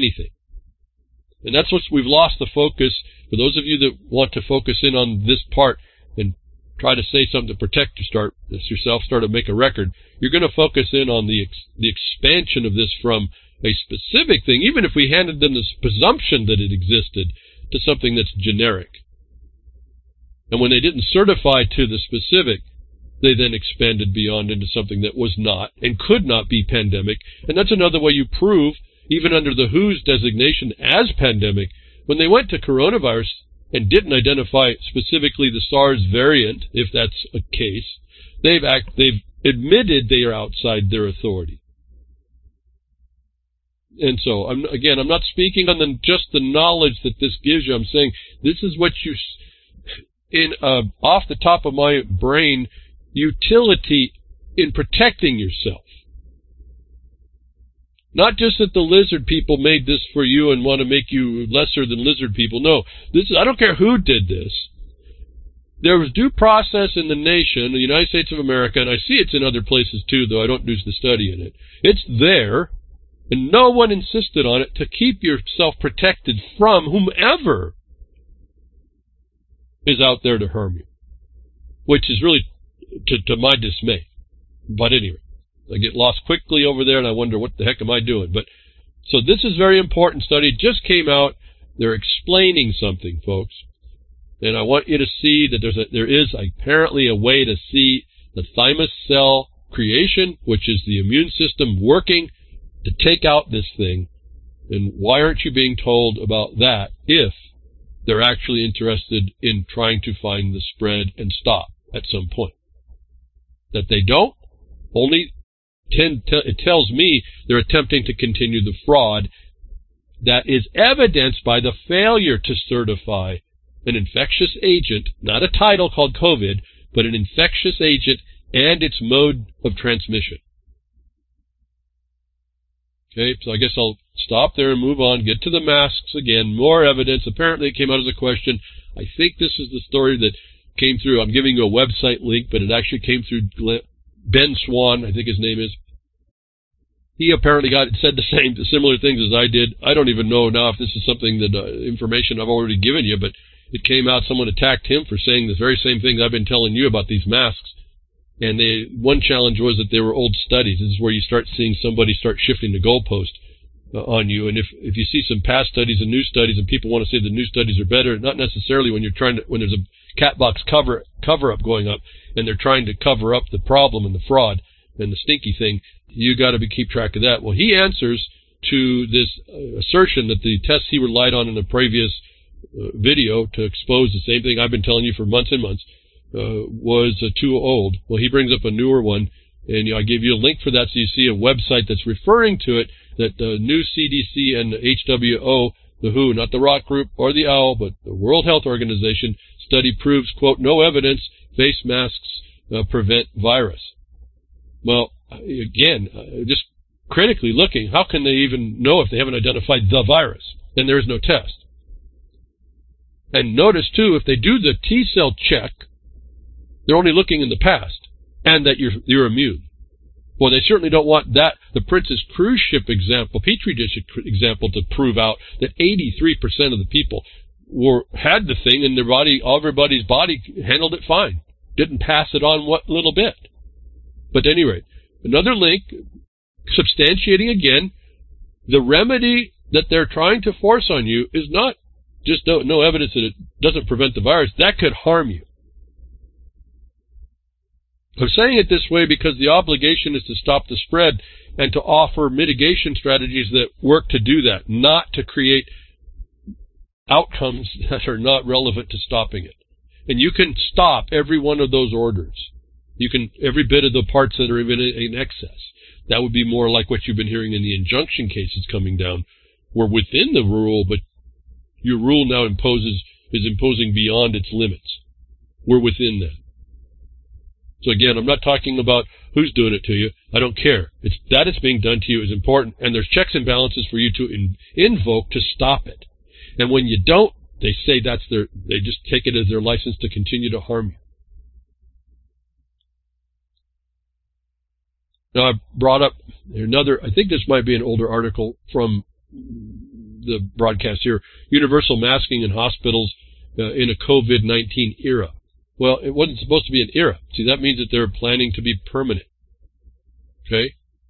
And that's what we've lost the focus. For those of you that want to focus in on this part and try to say something to protect yourself, start to make a record, you're going to focus in on the expansion of this from a specific thing, even if we handed them this presumption that it existed, to something that's generic. And when they didn't certify to the specific, they then expanded beyond into something that was not and could not be pandemic. And that's another way you prove, even under the WHO's designation as pandemic, when they went to coronavirus and didn't identify specifically the SARS variant, if that's a case, they've admitted they are outside their authority. And so, I'm not speaking on just the knowledge that this gives you. I'm saying this is what you, off the top of my brain, utility in protecting yourself. Not just that the lizard people made this for you and want to make you lesser than lizard people. No, I don't care who did this. There was due process in the nation, the United States of America, and I see it's in other places too, though I don't do the study in it. It's there, and no one insisted on it to keep yourself protected from whomever is out there to harm you, which is really to my dismay. But anyway, I get lost quickly over there, and I wonder what the heck am I doing. But so this is very important study. It just came out. They're explaining something, folks, and I want you to see that there is apparently a way to see the thymus cell creation, which is the immune system working to take out this thing. And why aren't you being told about that if they're actually interested in trying to find the spread and stop at some point? That they don't, it tells me they're attempting to continue the fraud that is evidenced by the failure to certify an infectious agent, not a title called COVID, but an infectious agent and its mode of transmission. Okay, so I guess I'll stop there and move on, get to the masks again, more evidence. Apparently it came out as a question. I think this is the story that came through. I'm giving you a website link, but it actually came through Ben Swan, I think his name is. He apparently said similar things as I did. I don't even know now if this is something that information I've already given you, but it came out someone attacked him for saying the very same things I've been telling you about these masks. And one challenge was that they were old studies. This is where you start seeing somebody start shifting the goalpost on you. And if you see some past studies and new studies, and people want to say the new studies are better, not necessarily when there's a cat box cover up going up, and they're trying to cover up the problem and the fraud and the stinky thing. You got to keep track of that. Well, he answers to this assertion that the tests he relied on in a previous video to expose the same thing I've been telling you for months and months was too old. Well, he brings up a newer one, and I gave you a link for that so you see a website that's referring to it, that the new CDC and HWO, the WHO, not the Rock Group or the OWL, but the World Health Organization, study proves, quote, no evidence face masks prevent virus. Well, again, just critically looking, how can they even know if they haven't identified the virus? Then there is no test. And notice, too, if they do the T-cell check, they're only looking in the past, and that you're immune. Well, they certainly don't want that, the Princess cruise ship example, Petri dish example, to prove out that 83% of the people had the thing in their body, everybody's body handled it fine. Didn't pass it on what little bit. But at any rate, another link substantiating again, the remedy that they're trying to force on you is not just no evidence that it doesn't prevent the virus. That could harm you. I'm saying it this way because the obligation is to stop the spread and to offer mitigation strategies that work to do that, not to create outcomes that are not relevant to stopping it. And you can stop every one of those orders. You can, every bit of the parts that are even in excess. That would be more like what you've been hearing in the injunction cases coming down. We're within the rule, but your rule now is imposing beyond its limits. We're within that. So again, I'm not talking about who's doing it to you. I don't care. That it's being done to you is important, and there's checks and balances for you to invoke to stop it. And when you don't, they say they just take it as their license to continue to harm you. Now, I brought up another, I think this might be an older article from the broadcast here, universal masking in hospitals in a COVID-19 era. Well, it wasn't supposed to be an era. See, that means that they're planning to be permanent. Okay?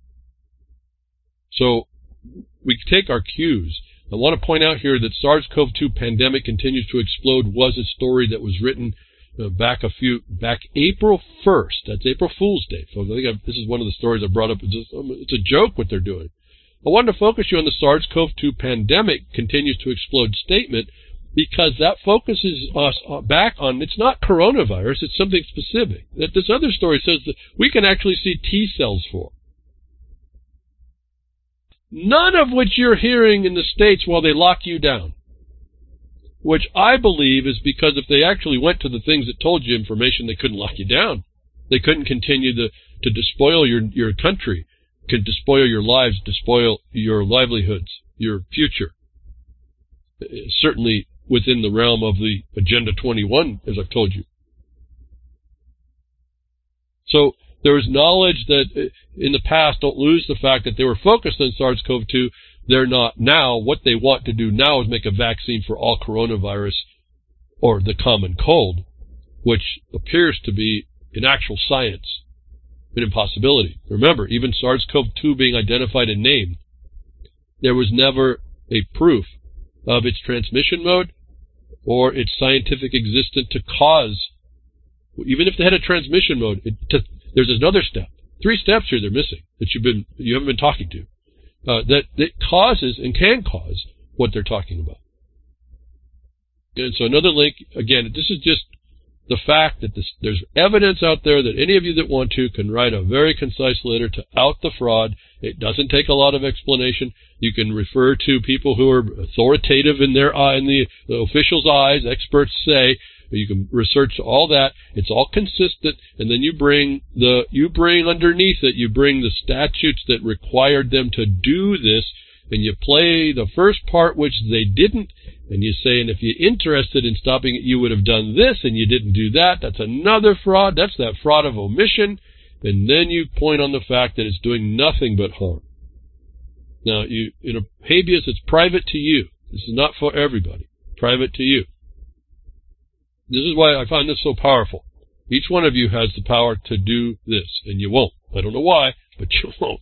So we take our cues. I want to point out here that SARS-CoV-2 pandemic continues to explode was a story that was written back April 1st. That's April Fool's Day. So this is one of the stories I brought up. It's a joke what they're doing. I wanted to focus you on the SARS-CoV-2 pandemic continues to explode statement because that focuses us back on, it's not coronavirus, it's something specific. That this other story says that we can actually see T cells for. None of which you're hearing in the States while they lock you down. Which I believe is because if they actually went to the things that told you information, they couldn't lock you down. They couldn't continue to despoil your country, could despoil your lives, despoil your livelihoods, your future. Certainly within the realm of the Agenda 21, as I've told you. So there is knowledge that in the past, don't lose the fact that they were focused on SARS-CoV-2. They're not now. What they want to do now is make a vaccine for all coronavirus or the common cold, which appears to be, in actual science, an impossibility. Remember, even SARS-CoV-2 being identified and named, there was never a proof of its transmission mode or its scientific existence to cause, even if they had a transmission mode, there's another step. 3 steps here they're missing that you haven't been talking to. That causes and can cause what they're talking about. And so another link, again, this is just the fact that there's evidence out there that any of you that want to can write a very concise letter to out the fraud. It doesn't take a lot of explanation. You can refer to people who are authoritative in the officials' eyes, experts say. You can research all that. It's all consistent, and then you bring underneath it, you bring the statutes that required them to do this, and you play the first part, which they didn't, and you say, and if you're interested in stopping it, you would have done this, and you didn't do that. That's another fraud. That's that fraud of omission. And then you point on the fact that it's doing nothing but harm. Now, in a habeas, it's private to you. This is not for everybody. Private to you. This is why I find this so powerful. Each one of you has the power to do this, and you won't. I don't know why, but you won't.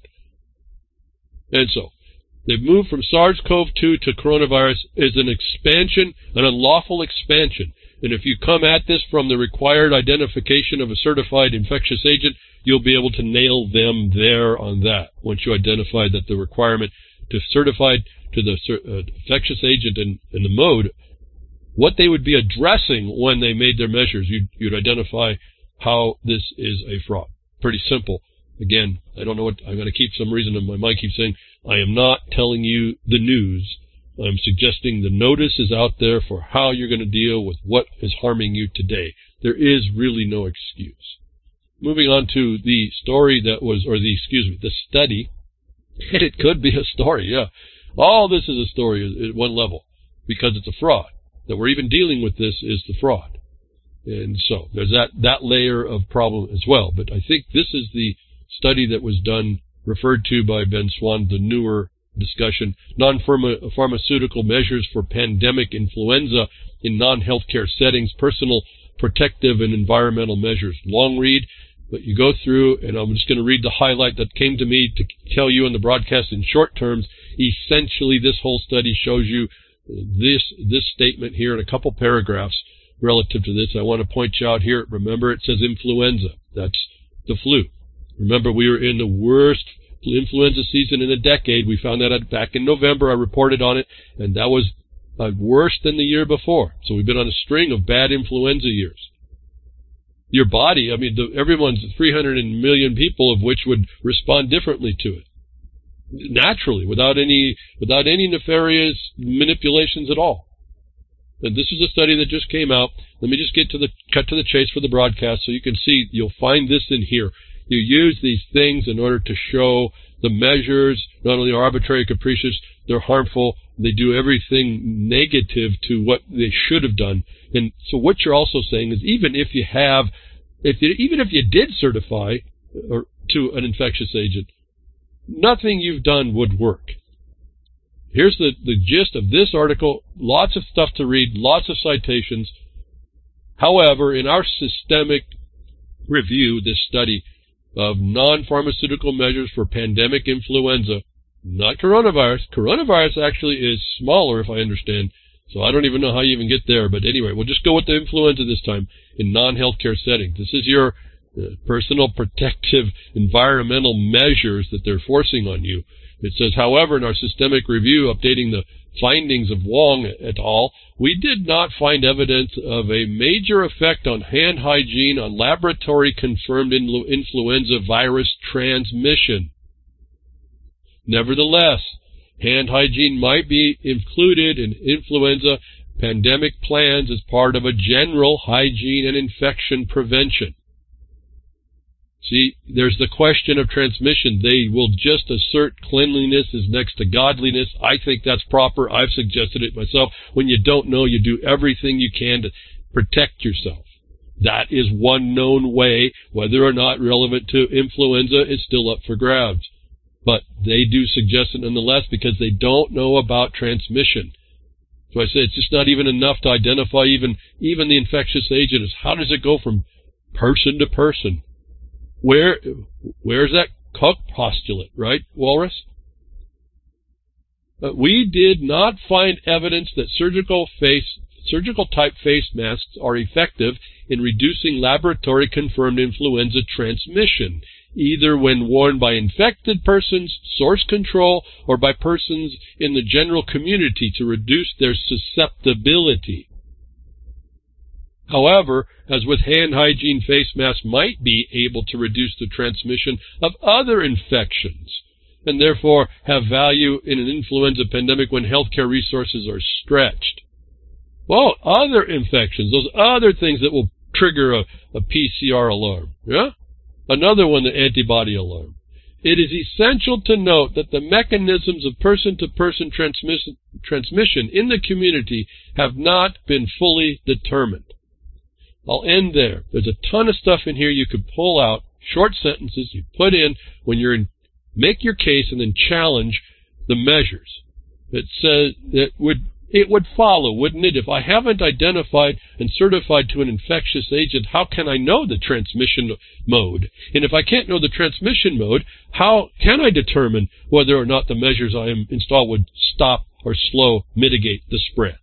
And so, they've moved from SARS-CoV-2 to coronavirus as an expansion, an unlawful expansion. And if you come at this from the required identification of a certified infectious agent, you'll be able to nail them there on that. Once you identify that the requirement to certify to the infectious agent and the mode, what they would be addressing when they made their measures, you'd identify how this is a fraud. Pretty simple. Again, I don't know what, I'm going to keep some reason in my mind keeps saying, I am not telling you the news. I'm suggesting the notice is out there for how you're going to deal with what is harming you today. There is really no excuse. Moving on to the story the study. And it could be a story, yeah. All this is a story at one level because it's a fraud. That we're even dealing with this is the fraud. And so there's that layer of problem as well. But I think this is the study that was done, referred to by Ben Swan, the newer discussion, non-pharmaceutical measures for pandemic influenza in non-healthcare settings, personal protective and environmental measures. Long read, but you go through, and I'm just going to read the highlight that came to me to tell you in the broadcast in short terms. Essentially, this whole study shows you this statement here in a couple paragraphs relative to this. I want to point you out here. Remember, it says influenza. That's the flu. Remember, we were in the worst influenza season in a decade. We found that out back in November. I reported on it, and that was worse than the year before. So we've been on a string of bad influenza years. Your body, everyone's 300 million people of which would respond differently to it. Naturally, without any nefarious manipulations at all. And this is a study that just came out. Let me just cut to the chase for the broadcast so you can see. You'll find this in here. You use these things in order to show the measures, not only are arbitrary, capricious, they're harmful. They do everything negative to what they should have done. And so what you're also saying is even if you did certify to an infectious agent, nothing you've done would work. Here's the gist of this article. Lots of stuff to read, lots of citations. However, in our systemic review, this study of non-pharmaceutical measures for pandemic influenza, not coronavirus. Coronavirus actually is smaller, if I understand, so I don't even know how you even get there. But anyway, we'll just go with the influenza this time in non-healthcare settings. This is your personal protective environmental measures that they're forcing on you. It says, however, in our systemic review, updating the findings of Wong et al., we did not find evidence of a major effect on hand hygiene on laboratory-confirmed influenza virus transmission. Nevertheless, hand hygiene might be included in influenza pandemic plans as part of a general hygiene and infection prevention. See, there's the question of transmission. They will just assert cleanliness is next to godliness. I think that's proper. I've suggested it myself. When you don't know, you do everything you can to protect yourself. That is one known way. Whether or not relevant to influenza is still up for grabs. But they do suggest it nonetheless because they don't know about transmission. So I say it's just not even enough to identify even the infectious agent. Is how does it go from person to person? Where's that Koch postulate, right, Walrus? We did not find evidence that surgical type face masks are effective in reducing laboratory confirmed influenza transmission, either when worn by infected persons, source control, or by persons in the general community to reduce their susceptibility. However, as with hand hygiene, face masks might be able to reduce the transmission of other infections and therefore have value in an influenza pandemic when healthcare resources are stretched. Well, other infections, those other things that will trigger a PCR alarm, yeah? Another one, the antibody alarm. It is essential to note that the mechanisms of person-to-person transmission in the community have not been fully determined. I'll end there. There's a ton of stuff in here you could pull out, short sentences you put in when you're in, make your case and then challenge the measures. It says it would follow, wouldn't it? If I haven't identified and certified to an infectious agent, how can I know the transmission mode? And if I can't know the transmission mode, how can I determine whether or not the measures I am installed would stop or slow, mitigate the spread?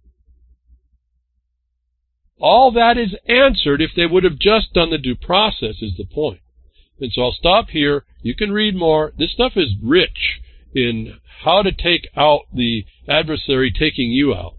All that is answered if they would have just done the due process is the point. And so I'll stop here. You can read more. This stuff is rich in how to take out the adversary taking you out.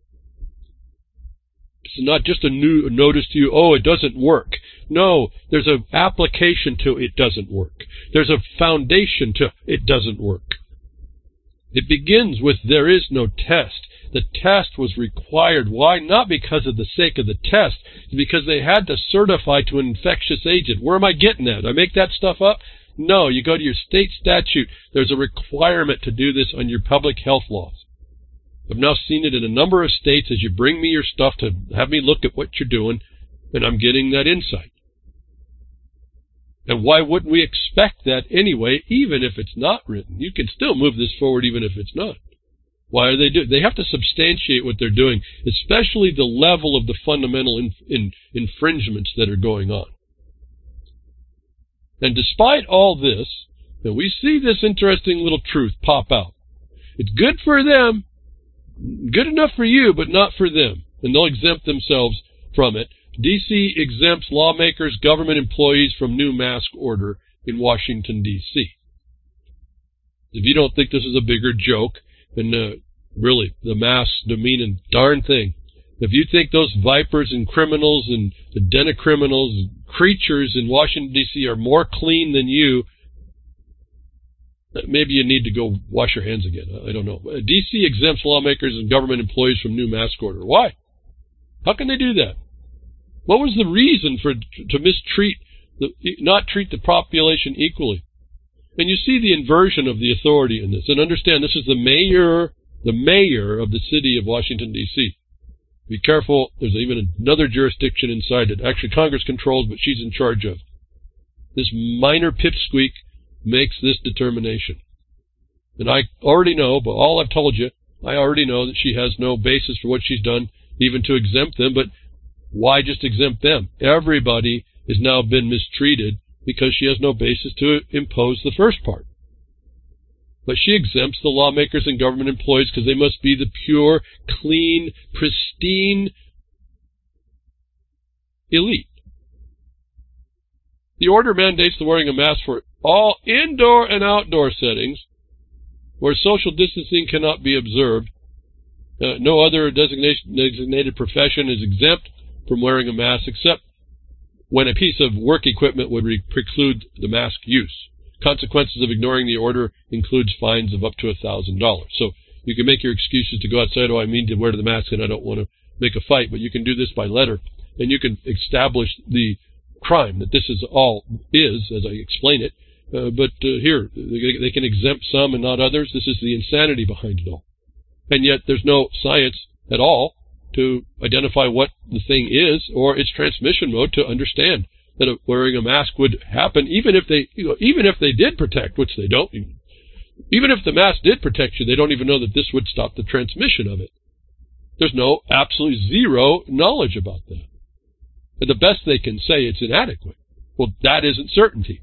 It's not just a new notice to you, oh, it doesn't work. No, there's an application to it doesn't work. There's a foundation to it doesn't work. It begins with there is no test. The test was required. Why? Not because of the sake of the test. It's because they had to certify to an infectious agent. Where am I getting that? Did I make that stuff up? No, you go to your state statute. There's a requirement to do this on your public health laws. I've now seen it in a number of states as you bring me your stuff to have me look at what you're doing, and I'm getting that insight. And why wouldn't we expect that anyway, even if it's not written? You can still move this forward even if it's not. Why are they doing? They have to substantiate what they're doing, especially the level of the fundamental infringements that are going on. And despite all this, we see this interesting little truth pop out. It's good for them, good enough for you, but not for them. And they'll exempt themselves from it. D.C. exempts lawmakers, government employees from new mask order in Washington, D.C. If you don't think this is a bigger joke, and really, the masks demean a darn thing. If you think those vipers and criminals and the den of criminals and creatures in Washington, D.C. are more clean than you, maybe you need to go wash your hands again. I don't know. D.C. exempts lawmakers and government employees from new mask order. Why? How can they do that? What was the reason to not treat the population equally? And you see the inversion of the authority in this. And understand, this is the mayor of the city of Washington, D.C. Be careful. There's even another jurisdiction inside that actually Congress controls, but she's in charge of. This minor pipsqueak makes this determination. And I already know, but all I've told you, I already know that she has no basis for what she's done, even to exempt them. But Why just exempt them? Everybody has now been mistreated because she has no basis to impose the first part. But she exempts the lawmakers and government employees because they must be the pure, clean, pristine elite. The order mandates the wearing of masks for all indoor and outdoor settings where social distancing cannot be observed. No other designated profession is exempt from wearing a mask except when a piece of work equipment would preclude the mask use. Consequences of ignoring the order includes fines of up to $1,000. So you can make your excuses to go outside. Oh, I mean to wear the mask and I don't want to make a fight. But you can do this by letter, and you can establish the crime that this is all is, as I explain it. But here, they can exempt some and not others. This is the insanity behind it all. And yet there's no science at all to identify what the thing is or its transmission mode to understand that wearing a mask would happen, even if they did protect, which they don't. Even if the mask did protect you, they don't even know that this would stop the transmission of it. There's no absolutely zero knowledge about that. At the best they can say it's inadequate. Well, that isn't certainty.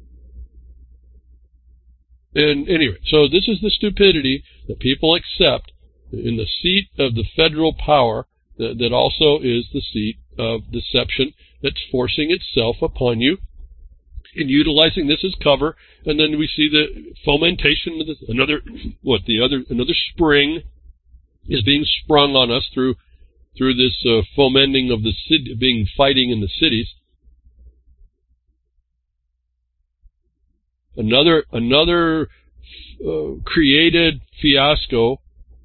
And anyway, so this is the stupidity that people accept in the seat of the federal power that also is the seat of deception that's forcing itself upon you and utilizing this as cover. And then we see the fomentation of this, another spring is being sprung on us through this fomenting of the city, fighting in the cities. Another created fiasco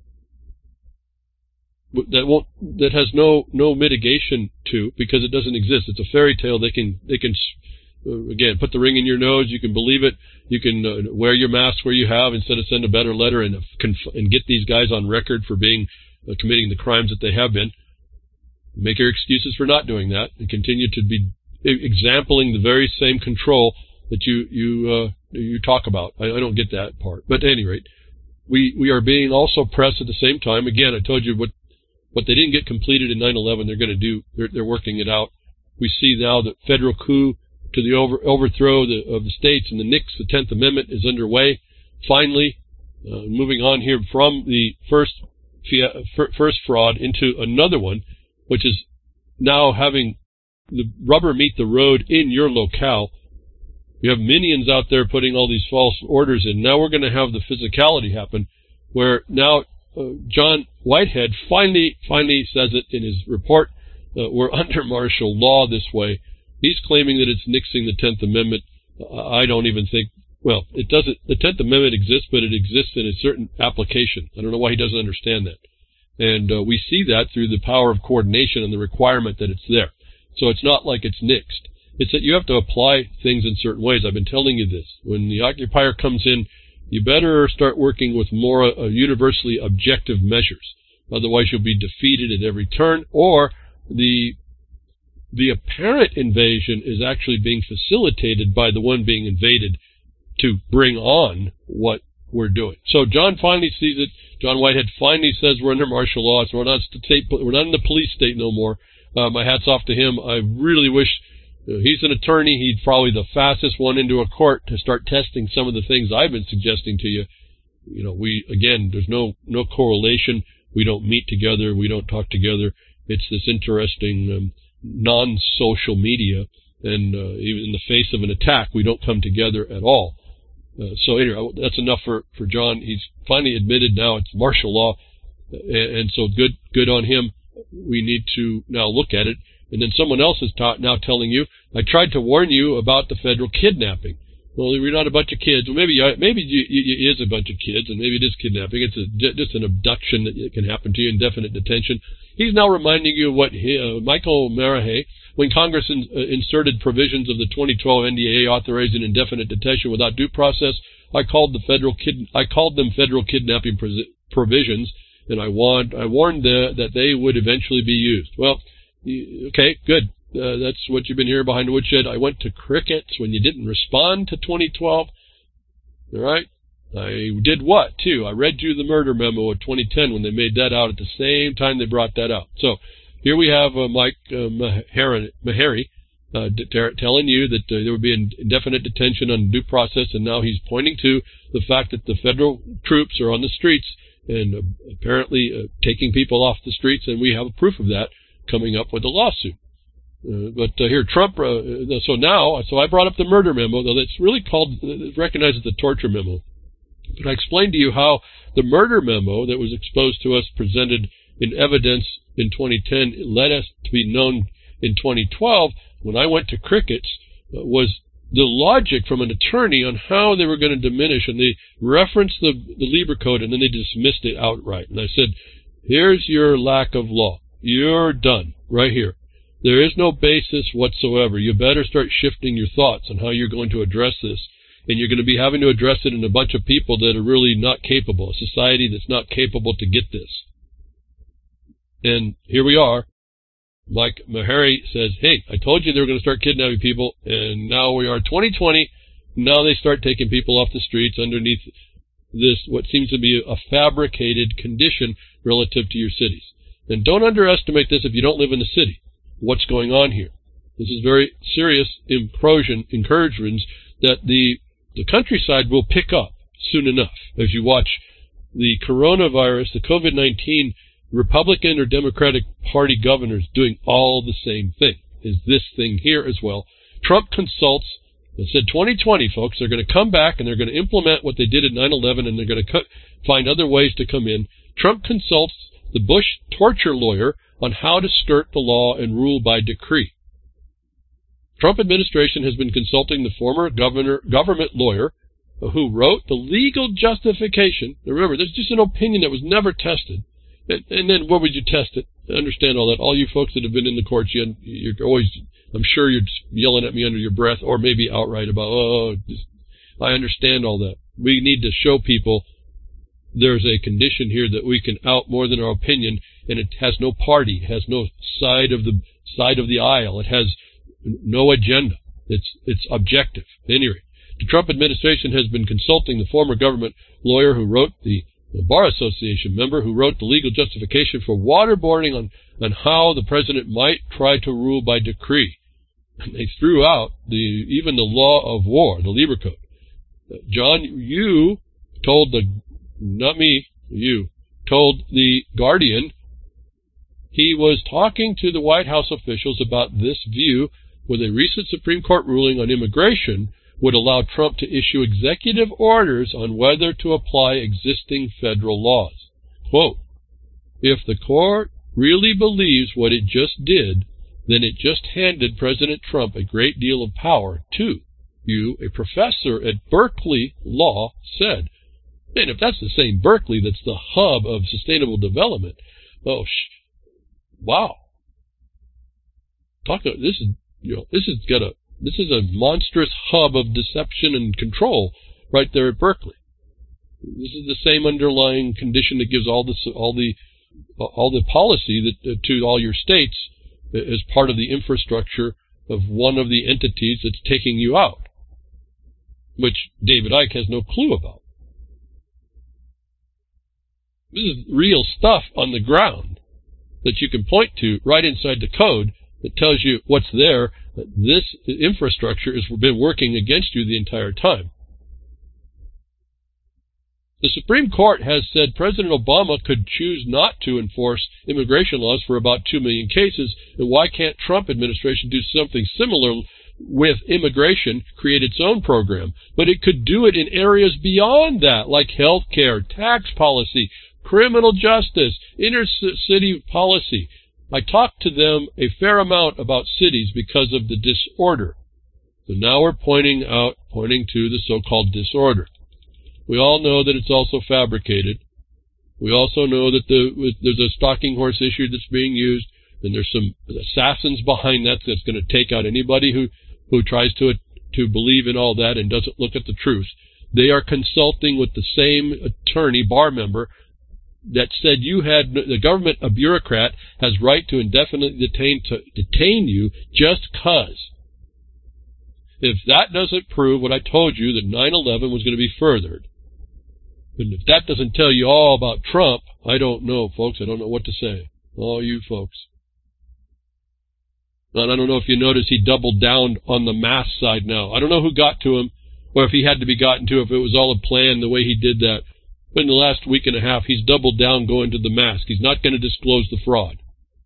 that has no mitigation to, because it doesn't exist. It's a fairy tale. They can again put the ring in your nose. You can believe it. You can wear your mask where you have instead of send a better letter and get these guys on record for being committing the crimes that they have been. Make your excuses for not doing that and continue to be exempling the very same control that you talk about. I don't get that part. But at any rate, we are being also pressed at the same time. Again, I told you what they didn't get completed in 9/11, they're going to do. They're working it out. We see now that federal coup to the overthrow of the states and the NICS, the 10th Amendment, is underway. Finally, moving on here from the first fraud into another one, which is now having the rubber meet the road in your locale. You have minions out there putting all these false orders in. Now we're going to have the physicality happen, where now John Whitehead finally says it in his report. We're under martial law this way. He's claiming that it's nixing the 10th Amendment. I don't even think, well, it doesn't. The 10th Amendment exists, but it exists in a certain application. I don't know why he doesn't understand that. And we see that through the power of coordination and the requirement that it's there. So it's not like it's nixed. It's that you have to apply things in certain ways. I've been telling you this. When the occupier comes in, you better start working with more universally objective measures. Otherwise, you'll be defeated at every turn, or the apparent invasion is actually being facilitated by the one being invaded to bring on what we're doing. So John finally sees it. John Whitehead finally says we're under martial law, so we're not in the police state no more. My hat's off to him. I really wish he's an attorney. He'd probably the fastest one into a court to start testing some of the things I've been suggesting to you. You know, there's no correlation. We don't meet together. We don't talk together. It's this interesting non-social media, and even in the face of an attack, we don't come together at all. So anyway, that's enough for John. He's finally admitted now it's martial law, and so good on him. We need to now look at it. And then someone else is now telling you, I tried to warn you about the federal kidnapping. Well, we're not a bunch of kids. Well, maybe it is a bunch of kids, and maybe it is kidnapping. It's just an abduction that can happen to you, indefinite detention. He's now reminding you of what Michael Marahay, when Congress inserted provisions of the 2012 NDAA authorizing indefinite detention without due process, I called them federal kidnapping provisions, and I warned that they would eventually be used. Well, okay, good. That's what you've been hearing behind the woodshed. I went to crickets when you didn't respond to 2012. All right. I did what, too? I read you the murder memo of 2010 when they made that out at the same time they brought that out. So here we have Mike Maharry telling you that there would be indefinite detention on due process, and now he's pointing to the fact that the federal troops are on the streets and apparently taking people off the streets, and we have proof of that coming up with a lawsuit. But here, Trump, so I brought up the murder memo, though it's really recognized as the torture memo. But I explained to you how the murder memo that was exposed to us, presented in evidence in 2010, led us to be known in 2012, when I went to Crickets, was the logic from an attorney on how they were going to diminish, and they referenced the Lieber Code, and then they dismissed it outright. And I said, here's your lack of law. You're done right here. There is no basis whatsoever. You better start shifting your thoughts on how you're going to address this. And you're going to be having to address it in a bunch of people that are really not capable, a society that's not capable to get this. And here we are. Mike Maharry says, hey, I told you they were going to start kidnapping people, and now we are 2020. Now they start taking people off the streets underneath this, what seems to be a fabricated condition relative to your cities. And don't underestimate this if you don't live in the city. What's going on here? This is very serious encouragements that the countryside will pick up soon enough as you watch the coronavirus, the COVID-19 Republican or Democratic Party governors doing all the same thing. Is this thing here as well? Trump consults and said 2020, folks, they're going to come back and they're going to implement what they did at 9/11, and they're going to find other ways to come in. Trump consults the Bush torture lawyer on how to skirt the law and rule by decree. Trump administration has been consulting the former government lawyer who wrote the legal justification. Remember, this is just an opinion that was never tested. And then what would you test it? I understand all that. All you folks that have been in the courts, you're always, I'm sure you're just yelling at me under your breath, or maybe outright about, I understand all that. We need to show people there's a condition here that we can out more than our opinion, and it has no party, it has no side of the aisle, it has no agenda. It's objective. Anyway, the Trump administration has been consulting the former government lawyer who wrote the Bar Association member who wrote the legal justification for waterboarding on how the president might try to rule by decree. And they threw out even the law of war, the Lieber Code. John, you told not me, you told the Guardian he was talking to the White House officials about this view with a recent Supreme Court ruling on immigration would allow Trump to issue executive orders on whether to apply existing federal laws. Quote, if the court really believes what it just did, then it just handed President Trump a great deal of power too. You, a professor at Berkeley Law, said. And if that's the same Berkeley that's the hub of sustainable development, wow. This is a monstrous hub of deception and control right there at Berkeley. This is the same underlying condition that gives all the policy that to all your states as part of the infrastructure of one of the entities that's taking you out, which David Icke has no clue about. This is real stuff on the ground that you can point to right inside the code that tells you what's there. This infrastructure has been working against you the entire time. The Supreme Court has said President Obama could choose not to enforce immigration laws for about 2 million cases, and why can't Trump administration do something similar with immigration, create its own program? But it could do it in areas beyond that, like health care, tax policy, criminal justice, inner city policy. I talked to them a fair amount about cities because of the disorder. So now we're pointing to the so-called disorder. We all know that it's also fabricated. We also know that there's a stalking horse issue that's being used, and there's some assassins behind that's going to take out anybody who tries to believe in all that and doesn't look at the truth. They are consulting with the same attorney, bar member, that said the government, a bureaucrat, has right to indefinitely detain you just cause. If that doesn't prove what I told you, that 9/11 was going to be furthered, and if that doesn't tell you all about Trump, I don't know, folks. I don't know what to say. All you folks. And I don't know if you noticed, he doubled down on the mask side now. I don't know who got to him, or if he had to be gotten to, if it was all a plan the way he did that. But in the last week and a half, he's doubled down going to the mask. He's not going to disclose the fraud.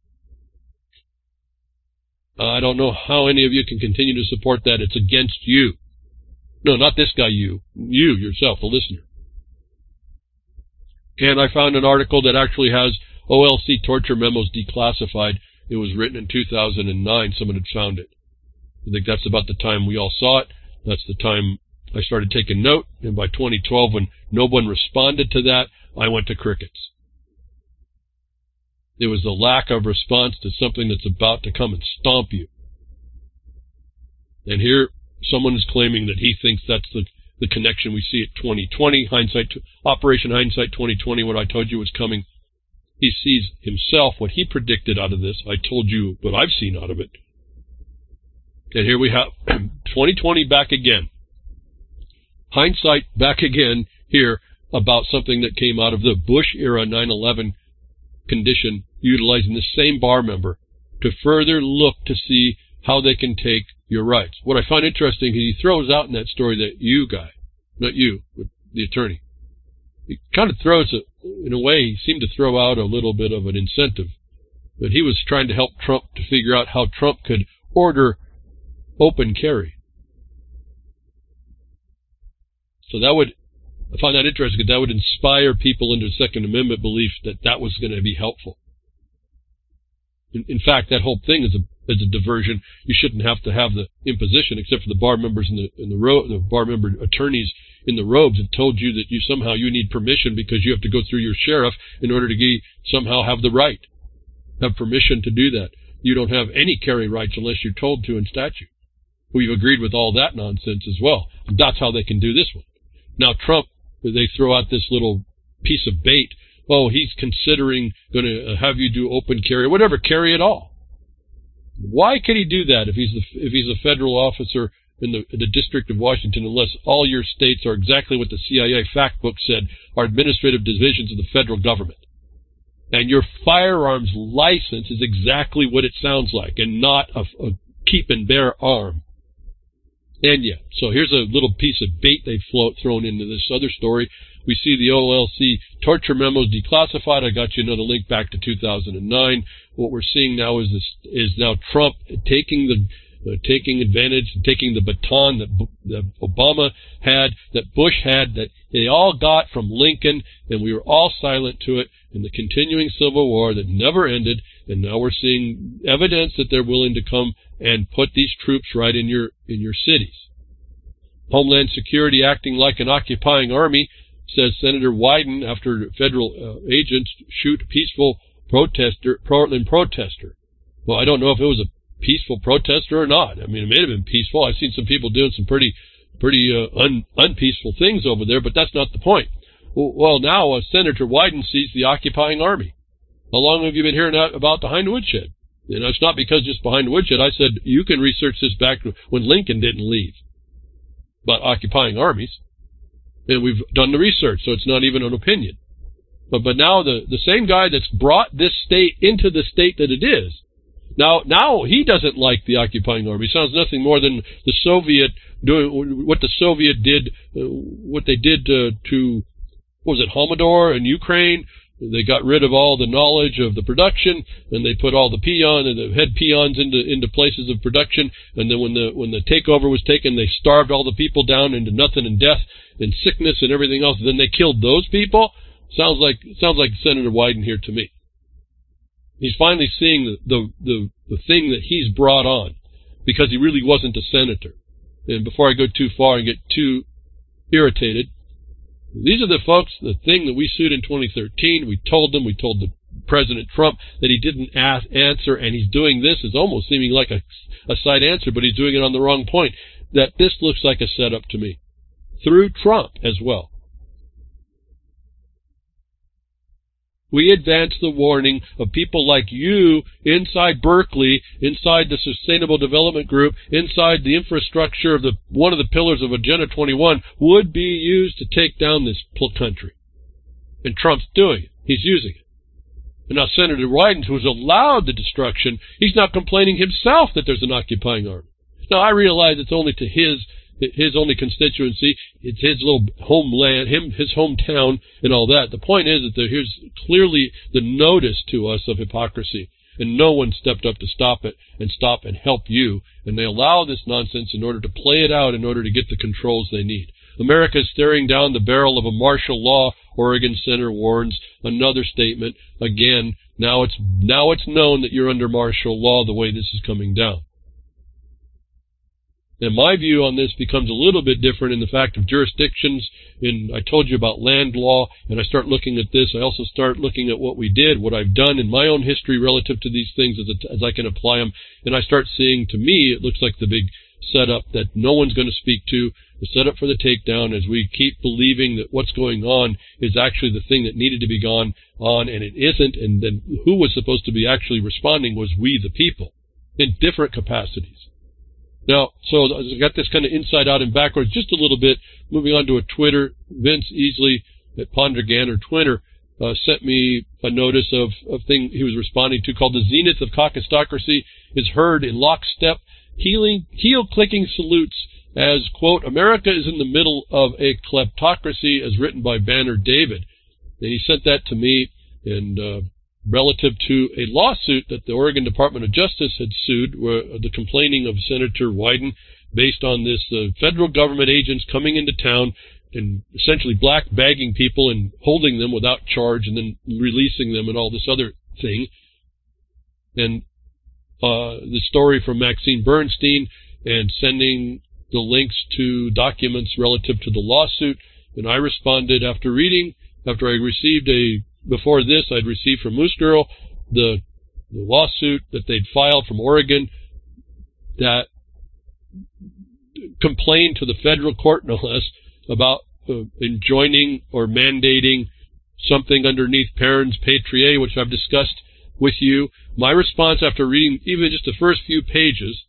I don't know how any of you can continue to support that. It's against you. No, not this guy, you. You, yourself, the listener. And I found an article that actually has OLC torture memos declassified. It was written in 2009. Someone had found it. I think that's about the time we all saw it. That's the time I started taking note. And by 2012, when no one responded to that, I went to crickets. It was the lack of response to something that's about to come and stomp you. And here, someone is claiming that he thinks that's the connection we see at 2020, Operation Hindsight 2020, what I told you was coming. He sees himself, what he predicted out of this. I told you what I've seen out of it. And here we have 2020 back again. Hindsight back again here about something that came out of the Bush-era 9/11 condition, utilizing the same bar member to further look to see how they can take your rights. What I find interesting is he throws out in that story that you guy, not you, but the attorney, he kind of throws it, in a way, he seemed to throw out a little bit of an incentive. But he was trying to help Trump to figure out how Trump could order open carry. So that would, I find that interesting, because that would inspire people into Second Amendment belief that that was going to be helpful. In fact, that whole thing is a diversion. You shouldn't have to have the imposition, except for the bar members the bar member attorneys in the robes have told you that you need permission because you have to go through your sheriff in order to somehow have the right, have permission to do that. You don't have any carry rights unless you're told to in statute. We've agreed with all that nonsense as well. That's how they can do this one. Now Trump, they throw out this little piece of bait. Oh, he's considering going to have you do open carry, whatever, carry at all. Why could he do that if he's a federal officer in the District of Washington, unless all your states are exactly what the CIA fact book said, are administrative divisions of the federal government? And your firearms license is exactly what it sounds like, and not a keep and bear arm. And yeah, so here's a little piece of bait they've thrown into this other story. We see the OLC torture memos declassified. I got you another link back to 2009. What we're seeing now is now Trump taking advantage, taking the baton that Obama had, that Bush had, that they all got from Lincoln, and we were all silent to it in the continuing Civil War that never ended. And now we're seeing evidence that they're willing to come and put these troops right in your cities. Homeland Security acting like an occupying army, says Senator Wyden, after federal agents shoot a peaceful Portland protester. Well, I don't know if it was a peaceful protester or not. I mean, it may have been peaceful. I've seen some people doing some pretty unpeaceful things over there, but that's not the point. Well, now Senator Wyden sees the occupying army. How long have you been hearing about behind the woodshed? You know, it's not because just behind the woodshed. I said you can research this back when Lincoln didn't leave about occupying armies. And we've done the research, so it's not even an opinion. But now the same guy that's brought this state into the state that it is, now he doesn't like the occupying army. It sounds nothing more than the Soviet doing what the Soviet did, what they did to what was it, Holodomor in Ukraine. They got rid of all the knowledge of the production, and they put all the head peons into places of production. And then when the takeover was taken, they starved all the people down into nothing and death and sickness and everything else. Then they killed those people. Sounds like Senator Wyden here to me. He's finally seeing the thing that he's brought on, because he really wasn't a senator. And before I go too far and get too irritated, these are the folks, the thing that we sued in 2013. We told the President Trump that he didn't answer, and he's doing this. It's almost seeming like a side answer, but he's doing it on the wrong point. That this looks like a setup to me, through Trump as well. We advance the warning of people like you inside Berkeley, inside the Sustainable Development Group, inside the infrastructure of one of the pillars of Agenda 21 would be used to take down this country. And Trump's doing it. He's using it. And now Senator Wyden, who's allowed the destruction, he's now complaining himself that there's an occupying army. Now, I realize it's only to his only constituency, it's his little homeland, his hometown, and all that. The point is that here's clearly the notice to us of hypocrisy, and no one stepped up to stop it and help you, and they allow this nonsense in order to play it out in order to get the controls they need. America is staring down the barrel of a martial law, Oregon Center warns. Another statement. Again, now it's known that you're under martial law the way this is coming down. And my view on this becomes a little bit different in the fact of jurisdictions. I told you about land law, and I start looking at this. I also start looking at what we did, what I've done in my own history relative to these things as I can apply them. And I start seeing, to me, it looks like the big setup that no one's going to speak to, the setup for the takedown, as we keep believing that what's going on is actually the thing that needed to be gone on, and it isn't. And then who was supposed to be actually responding was we, the people, in different capacities. Now, so I got this kind of inside out and backwards just a little bit. Moving on to a Twitter, Vince Easley at Pondergan or Twitter sent me a notice of thing he was responding to called "The Zenith of Caucustocracy is heard in lockstep, heel-clicking salutes as, quote, America is in the middle of a kleptocracy as written by Banner David." And he sent that to me, and relative to a lawsuit that the Oregon Department of Justice had sued, where the complaining of Senator Wyden based on this federal government agents coming into town and essentially black bagging people and holding them without charge and then releasing them and all this other thing. And the story from Maxine Bernstein and sending the links to documents relative to the lawsuit. And I responded after I received before this, I'd received from Moose Girl the lawsuit that they'd filed from Oregon that complained to the federal court, no less, about enjoining or mandating something underneath Parens Patriae, which I've discussed with you. My response after reading even just the first few pages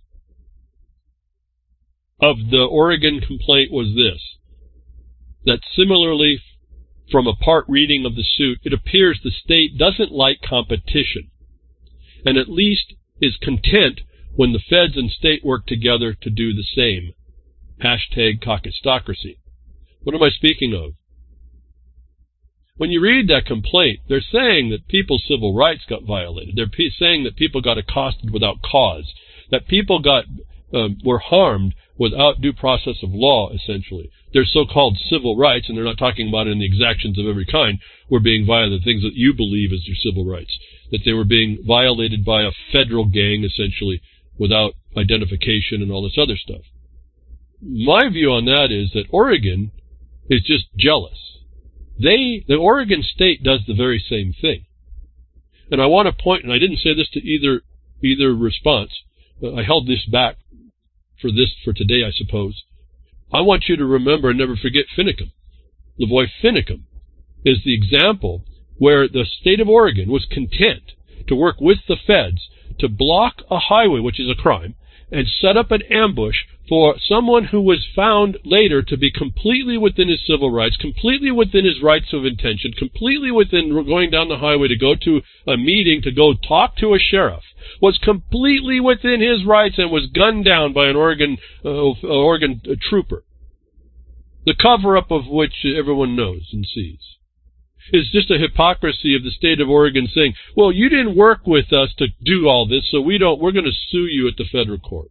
of the Oregon complaint was this: that similarly, from a part reading of the suit, it appears the state doesn't like competition, and at least is content when the feds and state work together to do the same. Hashtag Caucustocracy. What am I speaking of? When you read that complaint, they're saying that people's civil rights got violated. They're saying that people got accosted without cause, that people were harmed without due process of law, essentially. Their so-called civil rights, and they're not talking about it in the exactions of every kind, were being violated, things that you believe as your civil rights, that they were being violated by a federal gang, essentially, without identification and all this other stuff. My view on that is that Oregon is just jealous. The Oregon state does the very same thing. And I want to point, and I didn't say this to either response, I held this back for today, I suppose. I want you to remember and never forget Finicum. Lavoy Finicum is the example where the state of Oregon was content to work with the feds to block a highway, which is a crime, and set up an ambush for someone who was found later to be completely within his civil rights, completely within his rights of intention, completely within going down the highway to go to a meeting, to go talk to a sheriff, was completely within his rights and was gunned down by an Oregon trooper. The cover-up of which everyone knows and sees. It's just a hypocrisy of the state of Oregon saying, well, you didn't work with us to do all this, so we're going to sue you at the federal court.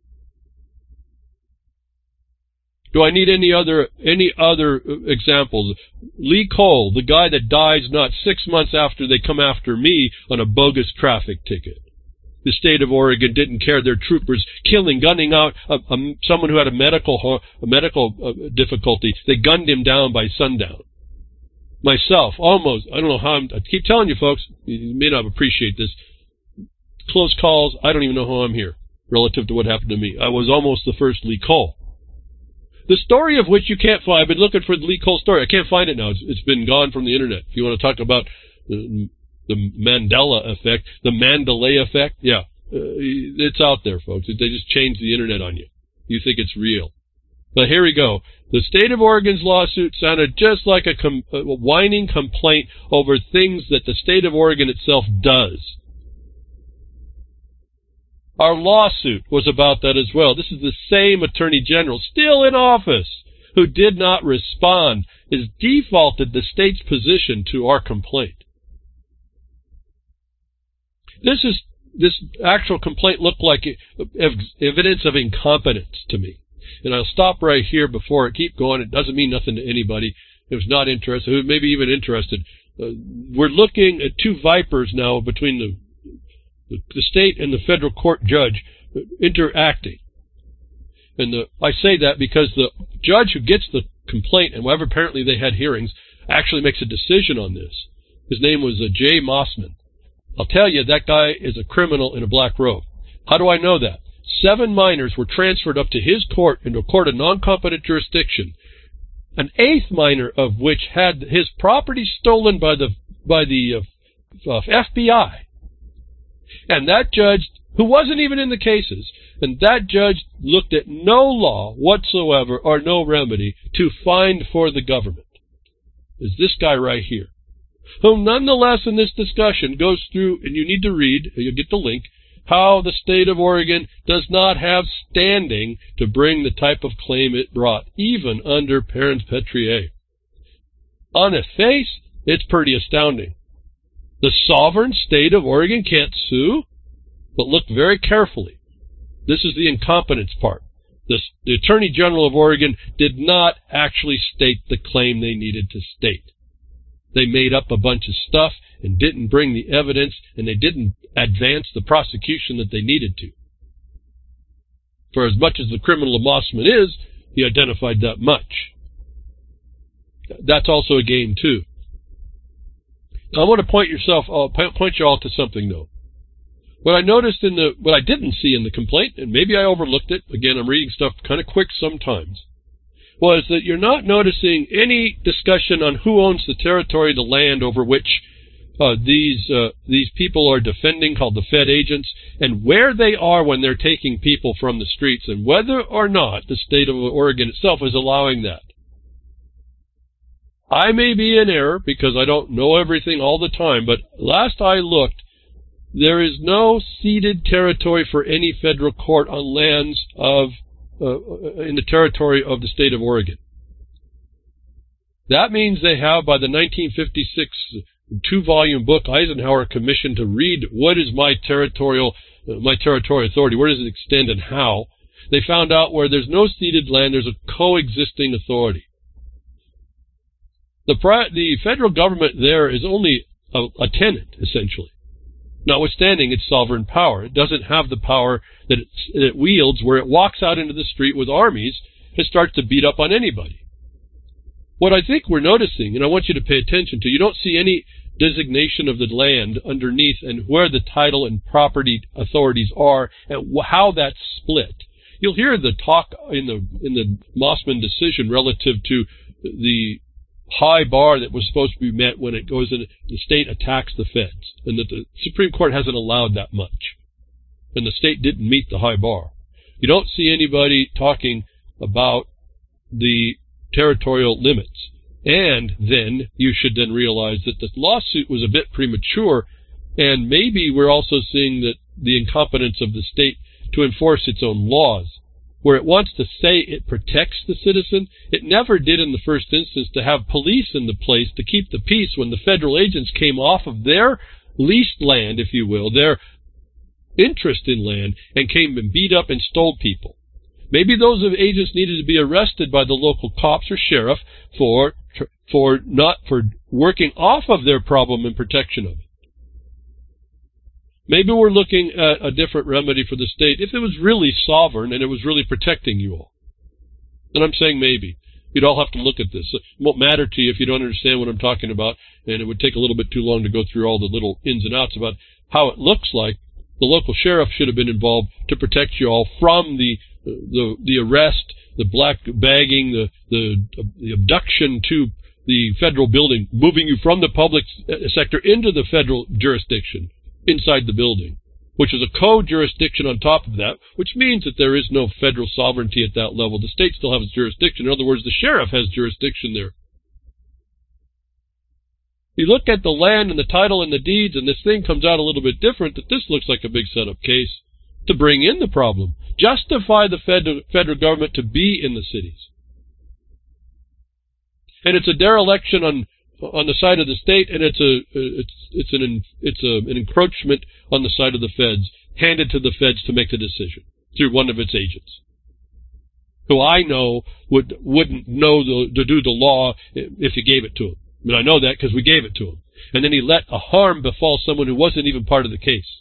Do I need any other examples? Lee Cole, the guy that dies not 6 months after they come after me on a bogus traffic ticket. The state of Oregon didn't care. Their troopers gunning out someone who had a medical difficulty. They gunned him down by sundown. Myself, almost, I don't know how I keep telling you folks, you may not appreciate this, close calls, I don't even know how I'm here relative to what happened to me. I was almost the first Lee Cole. The story of which you can't find, I've been looking for the Lee Cole story. I can't find it now. It's been gone from the internet. If you want to talk about the Mandela effect, the Mandalay effect, yeah, it's out there, folks. They just changed the internet on you. You think it's real. But here we go. The state of Oregon's lawsuit sounded just like a whining complaint over things that the state of Oregon itself does. Our lawsuit was about that as well. This is the same Attorney General, still in office, who did not respond, has defaulted the state's position to our complaint. This actual complaint looked like evidence of incompetence to me. And I'll stop right here before I keep going. It doesn't mean nothing to anybody who's not interested, who may be even interested. We're looking at two vipers now between the state and the federal court judge interacting. And I say that because the judge who gets the complaint, and wherever apparently they had hearings, actually makes a decision on this. His name was Jay Mossman. I'll tell you, that guy is a criminal in a black robe. How do I know that? 7 minors were transferred up to his court into a court of non-competent jurisdiction, an 8th minor of which had his property stolen by the FBI. And that judge, who wasn't even in the cases, and that judge looked at no law whatsoever or no remedy to find for the government. Is this guy right here, who nonetheless in this discussion goes through, and you need to read, you'll get the link, how the state of Oregon does not have standing to bring the type of claim it brought, even under parens patriae. On its face, it's pretty astounding. The sovereign state of Oregon can't sue? But look very carefully. This is the incompetence part. The Attorney General of Oregon did not actually state the claim they needed to state. They made up a bunch of stuff and didn't bring the evidence, and they didn't advance the prosecution that they needed to. For as much as the criminal of Mossman is, he identified that much. That's also a game, too. Now, I want to point you all to something, though. What I noticed what I didn't see in the complaint, and maybe I overlooked it, again, I'm reading stuff kind of quick sometimes, was that you're not noticing any discussion on who owns the territory, the land over which these people are defending, called the Fed agents, and where they are when they're taking people from the streets, and whether or not the state of Oregon itself is allowing that. I may be in error because I don't know everything all the time, but last I looked, there is no ceded territory for any federal court on lands in the territory of the state of Oregon. That means they have, by the 1956 2-volume book, Eisenhower Commission, to read what is my territorial authority, where does it extend and how. They found out where there's no ceded land, there's a coexisting authority. The federal government there is only a tenant, essentially, notwithstanding its sovereign power. It doesn't have the power that it wields where it walks out into the street with armies and starts to beat up on anybody. What I think we're noticing, and I want you to pay attention to, you don't see any designation of the land underneath and where the title and property authorities are and how that's split. You'll hear the talk in the Mossman decision relative to the high bar that was supposed to be met when it goes in, the state attacks the feds, and that the Supreme Court hasn't allowed that much, and the state didn't meet the high bar. You don't see anybody talking about the territorial limits. And then you should then realize that the lawsuit was a bit premature, and maybe we're also seeing that the incompetence of the state to enforce its own laws. Where it wants to say it protects the citizen, it never did in the first instance to have police in the place to keep the peace when the federal agents came off of their leased land, if you will, their interest in land, and came and beat up and stole people. Maybe those agents needed to be arrested by the local cops or sheriff for working off of their problem and protection of it. Maybe we're looking at a different remedy for the state if it was really sovereign and it was really protecting you all. And I'm saying maybe. You'd all have to look at this. It won't matter to you if you don't understand what I'm talking about, and it would take a little bit too long to go through all the little ins and outs about how it looks like. The local sheriff should have been involved to protect you all from the arrest, the black bagging, the abduction to the federal building, moving you from the public sector into the federal jurisdiction inside the building. which is a co-jurisdiction on top of that, which means that there is no federal sovereignty at that level. The state still has jurisdiction. In other words, the sheriff has jurisdiction there. You look at the land and the title and the deeds, and this thing comes out a little bit different, that this looks like a big setup case to bring in the problem. Justify the federal government to be in the cities. And it's a dereliction on the side of the state, and it's an encroachment on the side of the feds, handed to the feds to make the decision through one of its agents, who I know wouldn't know to do the law if you gave it to him. I mean, I know that because we gave it to him. And then he let a harm befall someone who wasn't even part of the case.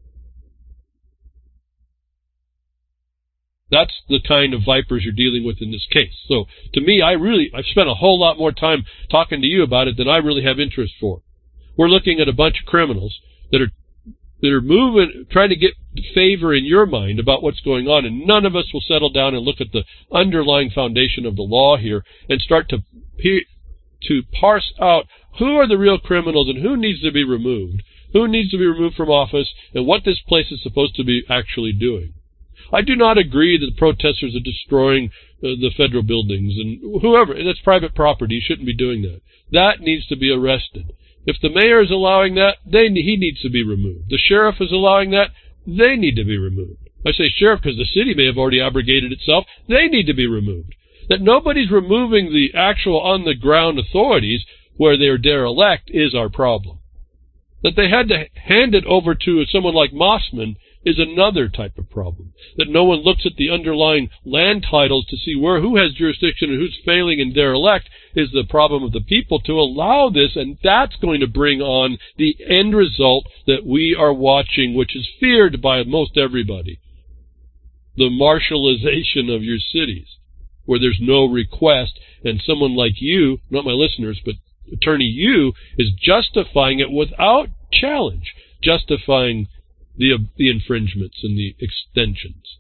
That's the kind of vipers you're dealing with in this case. So, to me, I've spent a whole lot more time talking to you about it than I really have interest for. We're looking at a bunch of criminals that are moving, trying to get favor in your mind about what's going on, and none of us will settle down and look at the underlying foundation of the law here and start to parse out who are the real criminals and who needs to be removed from office, and what this place is supposed to be actually doing. I do not agree that the protesters are destroying the federal buildings, and whoever, that's private property, shouldn't be doing that. That needs to be arrested. If the mayor is allowing that, he needs to be removed. The sheriff is allowing that, they need to be removed. I say sheriff because the city may have already abrogated itself, they need to be removed. That nobody's removing the actual on-the-ground authorities where they're derelict is our problem. That they had to hand it over to someone like Mossman is another type of problem. That no one looks at the underlying land titles to see who has jurisdiction and who's failing and derelict is the problem of the people to allow this, and that's going to bring on the end result that we are watching, which is feared by most everybody. The martialization of your cities, where there's no request, and someone like you, not my listeners, but Attorney Yu, is justifying it without challenge, justifying the infringements and the extensions.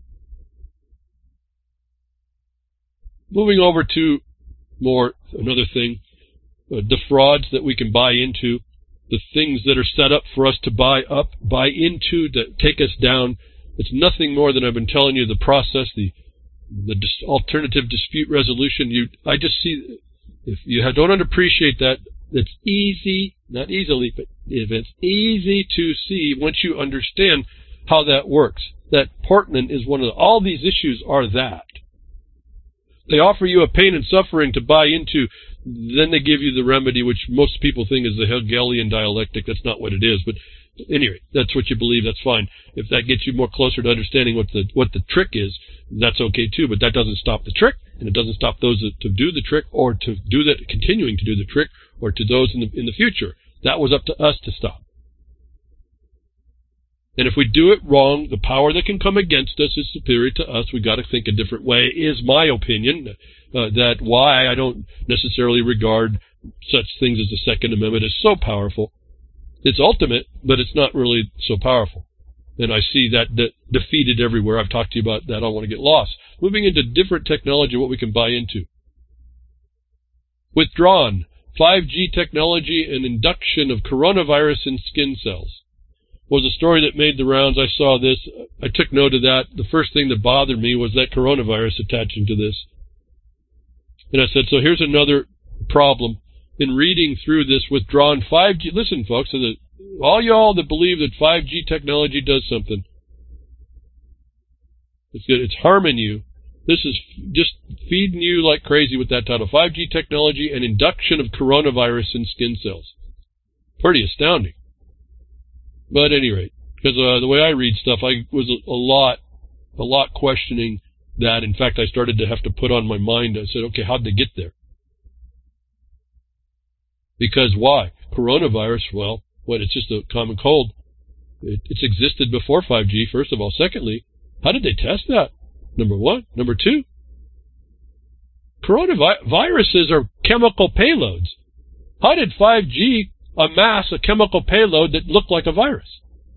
Moving over to another thing, the frauds that we can buy into, the things that are set up for us to buy into, that take us down. It's nothing more than I've been telling you, the process, the alternative dispute resolution. I just see, if you don't appreciate that, it's easy, not easily, but if it's easy to see once you understand how that works. That Portman is all these issues are that. They offer you a pain and suffering to buy into, then they give you the remedy, which most people think is the Hegelian dialectic. That's not what it is, but anyway, that's what you believe, that's fine. If that gets you more closer to understanding what the trick is, that's okay too, but that doesn't stop the trick, and it doesn't stop those to do the trick, or to do that, continuing to do the trick, or to those in the future. That was up to us to stop. And if we do it wrong, the power that can come against us is superior to us. We've got to think a different way, is my opinion. That why I don't necessarily regard such things as the Second Amendment as so powerful. It's ultimate, but it's not really so powerful. And I see that defeated everywhere. I've talked to you about that. I don't want to get lost. Moving into different technology, what we can buy into. Withdrawn. 5G technology and induction of coronavirus in skin cells was a story that made the rounds. I saw this. I took note of that. The first thing that bothered me was that coronavirus attaching to this. And I said, so here's another problem. In reading through this withdrawn 5G, listen, folks, all y'all that believe that 5G technology does something, it's harming you. This is just feeding you like crazy with that title. 5G technology and induction of coronavirus in skin cells. Pretty astounding. But at any rate, because the way I read stuff, I was a lot questioning that. In fact, I started to have to put on my mind, I said, okay, how'd they get there? Because why? Coronavirus, well, it's just a common cold. It's existed before 5G, first of all. Secondly, how did they test that? Number one. Number two, coronaviruses are chemical payloads. How did 5G amass a chemical payload that looked like a virus?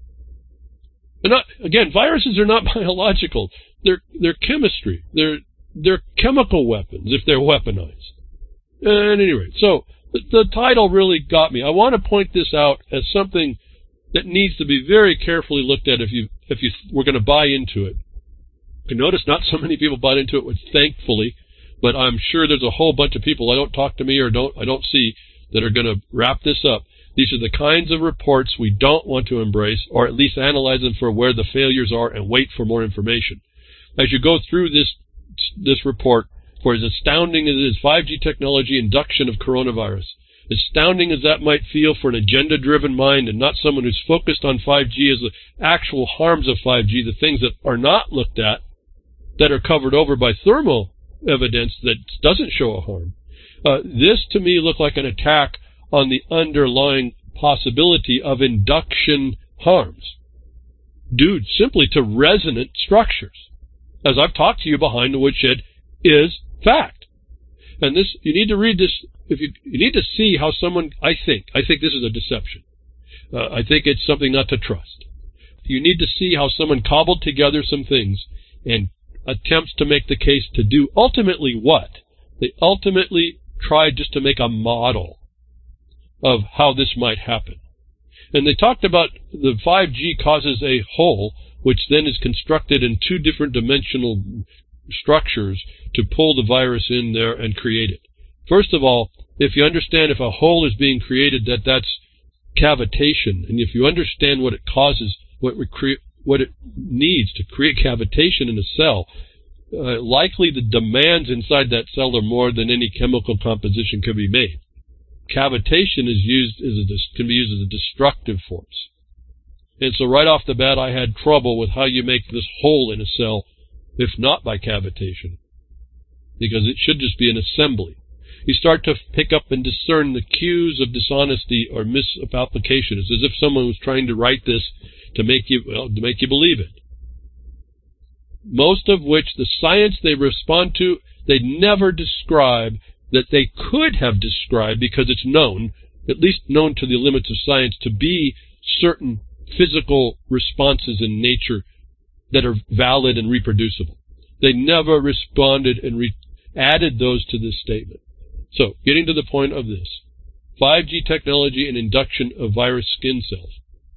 Again, viruses are not biological. They're chemistry. They're chemical weapons if they're weaponized. At any rate, so the title really got me. I want to point this out as something that needs to be very carefully looked at if you were going to buy into it. You notice not so many people bought into it, thankfully, but I'm sure there's a whole bunch of people I don't see that are going to wrap this up. These are the kinds of reports we don't want to embrace, or at least analyze them for where the failures are and wait for more information. As you go through this report, for as astounding as it is, 5G technology induction of coronavirus, astounding as that might feel for an agenda-driven mind and not someone who's focused on 5G as the actual harms of 5G, the things that are not looked at, that are covered over by thermal evidence that doesn't show a harm. This, to me, looked like an attack on the underlying possibility of induction harms due simply to resonant structures. As I've talked to you, behind the woodshed is fact. And this, you need to read this, you need to see how someone, I think this is a deception. I think it's something not to trust. You need to see how someone cobbled together some things and attempts to make the case to do ultimately what? They ultimately tried just to make a model of how this might happen. And they talked about the 5G causes a hole, which then is constructed in two different dimensional structures to pull the virus in there and create it. First of all, if you understand if a hole is being created, that's cavitation, and if you understand what it causes, what it needs to create cavitation in a cell, likely the demands inside that cell are more than any chemical composition can be made. Cavitation is can be used as a destructive force. And so right off the bat, I had trouble with how you make this hole in a cell, if not by cavitation, because it should just be an assembly. You start to pick up and discern the cues of dishonesty or misapplication. It's as if someone was trying to write this to make you believe it. Most of which the science they respond to, they never describe that they could have described, because it's known, at least known to the limits of science, to be certain physical responses in nature that are valid and reproducible. They never responded and added those to this statement. So, getting to the point of this, 5G technology and induction of virus skin cells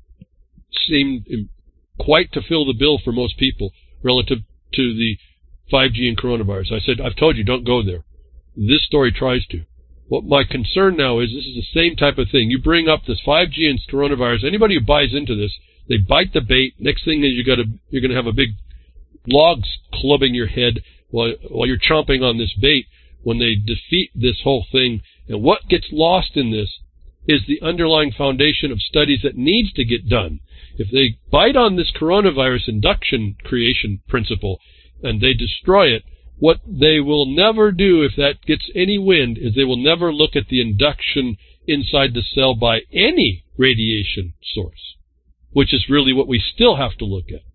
seemed quite to fill the bill for most people relative to the 5G and coronavirus. I said, I've told you, don't go there. This story tries to. What my concern now is, this is the same type of thing. You bring up this 5G and coronavirus. Anybody who buys into this, they bite the bait. Next thing is you're going to have a big log clubbing your head while you're chomping on this bait when they defeat this whole thing. And what gets lost in this is the underlying foundation of studies that needs to get done. If they bite on this coronavirus induction creation principle and they destroy it, what they will never do, if that gets any wind, is they will never look at the induction inside the cell by any radiation source, which is really what we still have to look at.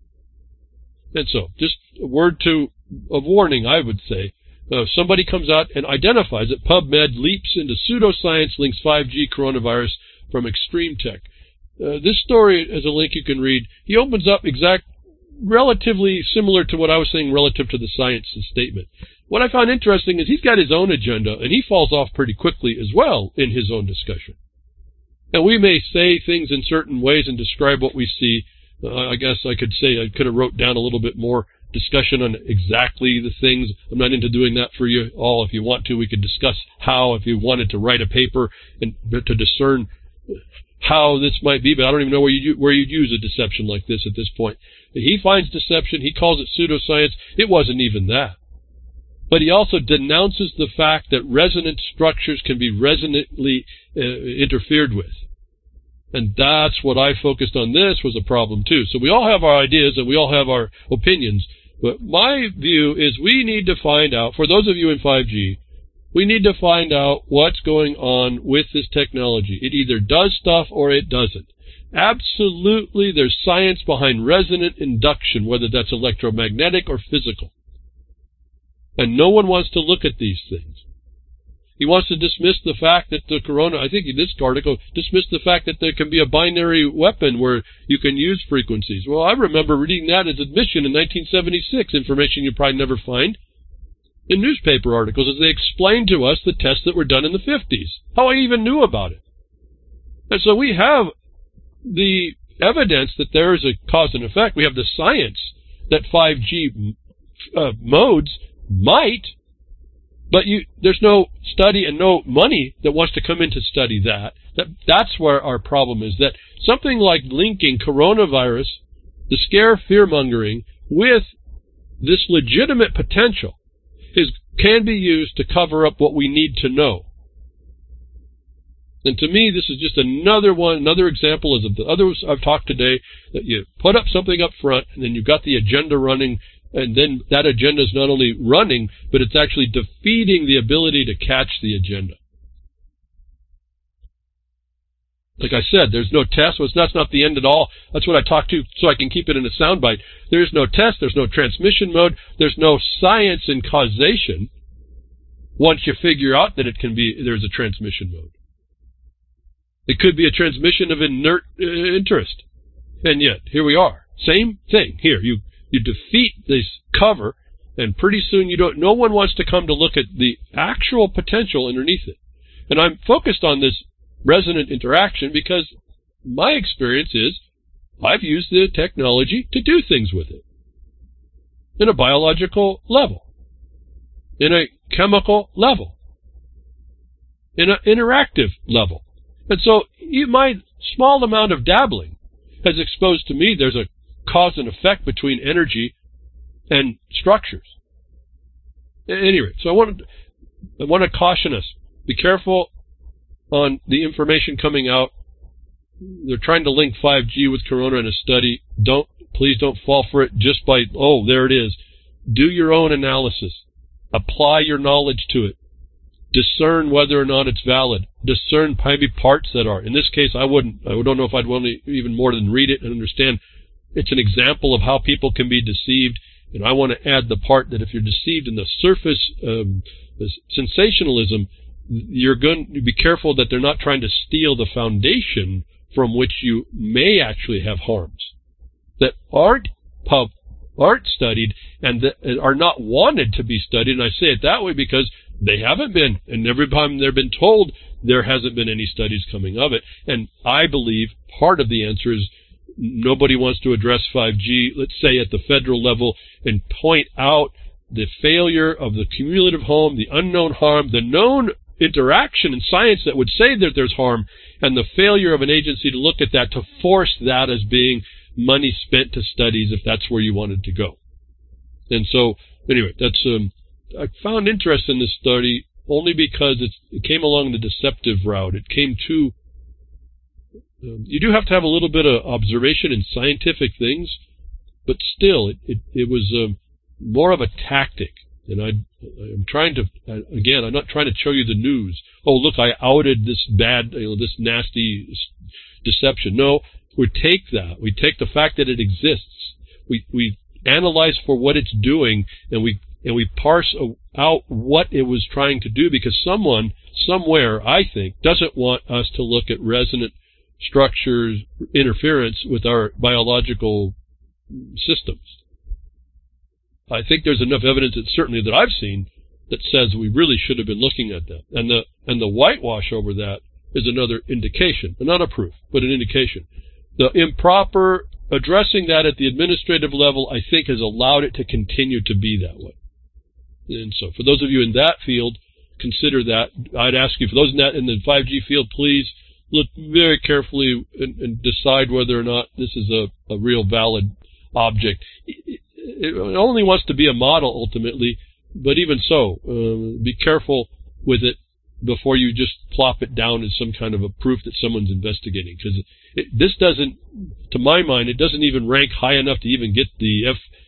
And so, just a word of warning, I would say. Somebody comes out and identifies it. PubMed leaps into pseudoscience, links 5G coronavirus from Extreme Tech. This story has a link you can read. He opens up relatively similar to what I was saying relative to the science statement. What I found interesting is he's got his own agenda, and he falls off pretty quickly as well in his own discussion. And we may say things in certain ways and describe what we see. I guess I could say I could have wrote down a little bit more discussion on exactly the things. I'm not into doing that for you all. If you want to, we could discuss how, if you wanted to write a paper and to discern how this might be, but I don't even know where you'd use a deception like this at this point. He finds deception. He calls it pseudoscience. It wasn't even that. But he also denounces the fact that resonant structures can be resonantly interfered with. And that's what I focused on. This was a problem too. So we all have our ideas and we all have our opinions. But my view is we need to find out, for those of you in 5G, we need to find out what's going on with this technology. It either does stuff or it doesn't. Absolutely, there's science behind resonant induction, whether that's electromagnetic or physical. And no one wants to look at these things. He wants to dismiss the fact that the corona, I think in this article, dismiss the fact that there can be a binary weapon where you can use frequencies. Well, I remember reading that as admission in 1976, information you probably never find in newspaper articles, as they explained to us the tests that were done in the 50s, how I even knew about it. And so we have the evidence that there is a cause and effect. We have the science that 5G modes might, but there's no study and no money that wants to come in to study that. That's where our problem is, that something like linking coronavirus, the scare fear-mongering, with this legitimate potential can be used to cover up what we need to know. And to me, this is just another example of the others I've talked today, that you put up something up front, and then you've got the agenda running, and then that agenda is not only running, but it's actually defeating the ability to catch the agenda. Like I said, there's no test. Well, that's not the end at all. That's what I talked to, so I can keep it in a soundbite. There's no test. There's no transmission mode. There's no science in causation once you figure out that there's a transmission mode. It could be a transmission of inert interest. And yet, here we are. Same thing. Here, you defeat this cover, and pretty soon no one wants to come to look at the actual potential underneath it. And I'm focused on this resonant interaction because my experience is I've used the technology to do things with it. In a biological level. In a chemical level. In an interactive level. And so my small amount of dabbling has exposed to me there's a cause and effect between energy and structures. Anyway, so I want to caution us. Be careful on the information coming out. They're trying to link 5G with Corona in a study. Please don't fall for it just by, there it is. Do your own analysis. Apply your knowledge to it. Discern whether or not it's valid. Discern maybe parts that are. In this case, I don't know if I'd want to even more than read it and understand. It's an example of how people can be deceived, and I want to add the part that if you're deceived in the surface sensationalism, you're going to be careful that they're not trying to steal the foundation from which you may actually have harms that aren't studied and that are not wanted to be studied. And I say it that way because they haven't been, and every time they've been told, there hasn't been any studies coming of it. And I believe part of the answer is nobody wants to address 5G, let's say at the federal level, and point out the failure of the cumulative harm, the unknown harm, the known interaction in science that would say that there's harm, and the failure of an agency to look at that, to force that as being money spent to studies if that's where you wanted to go. And so, anyway, that's I found interest in this study only because it came along the deceptive route. It came to you do have to have a little bit of observation in scientific things, but still, it was more of a tactic. And I'm trying to, again, I'm not trying to show you the news. Oh, look, I outed this bad, this nasty deception. No, we take that. We take the fact that it exists. We analyze for what it's doing, and we parse out what it was trying to do, because someone, somewhere, I think, doesn't want us to look at resonant structures interference with our biological systems. I think there's enough evidence, certainly that I've seen, that says we really should have been looking at that. And the whitewash over that is another indication, not a proof, but an indication. The improper addressing that at the administrative level, I think, has allowed it to continue to be that way. And so for those of you in that field, consider that. I'd ask you, for those in the 5G field, please look very carefully and decide whether or not this is a real valid object. It only wants to be a model ultimately, but even so, be careful with it before you just plop it down as some kind of a proof that someone's investigating. Because this doesn't, to my mind, it doesn't even rank high enough to even get the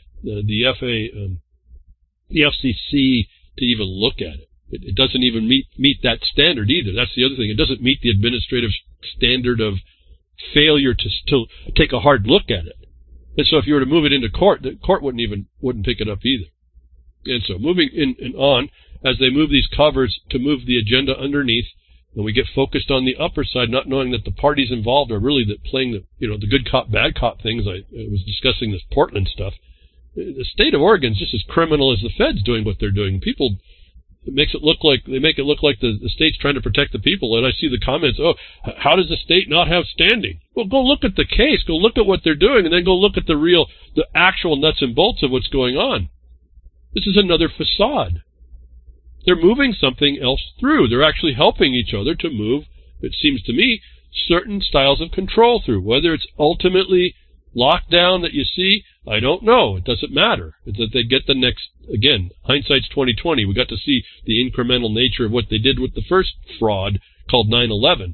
FCC to even look at it. It doesn't even meet that standard either. That's the other thing. It doesn't meet the administrative standard of failure to take a hard look at it. And so if you were to move it into court, the court wouldn't pick it up either. And so moving in and on, as they move these covers to move the agenda underneath, and we get focused on the upper side, not knowing that the parties involved are really playing the good cop, bad cop things. I was discussing this Portland stuff. The state of Oregon is just as criminal as the feds doing what they're doing. People, they make it look like the state's trying to protect the people. And I see the comments, how does the state not have standing? Well, go look at the case, go look at what they're doing, and then go look at the actual nuts and bolts of what's going on. This is another facade. They're moving something else through. They're actually helping each other to move, it seems to me, certain styles of control through. Whether it's ultimately lockdown that you see, I don't know. It doesn't matter. It's that they get the next, again, hindsight's 20/20. We got to see the incremental nature of what they did with the first fraud called 9/11.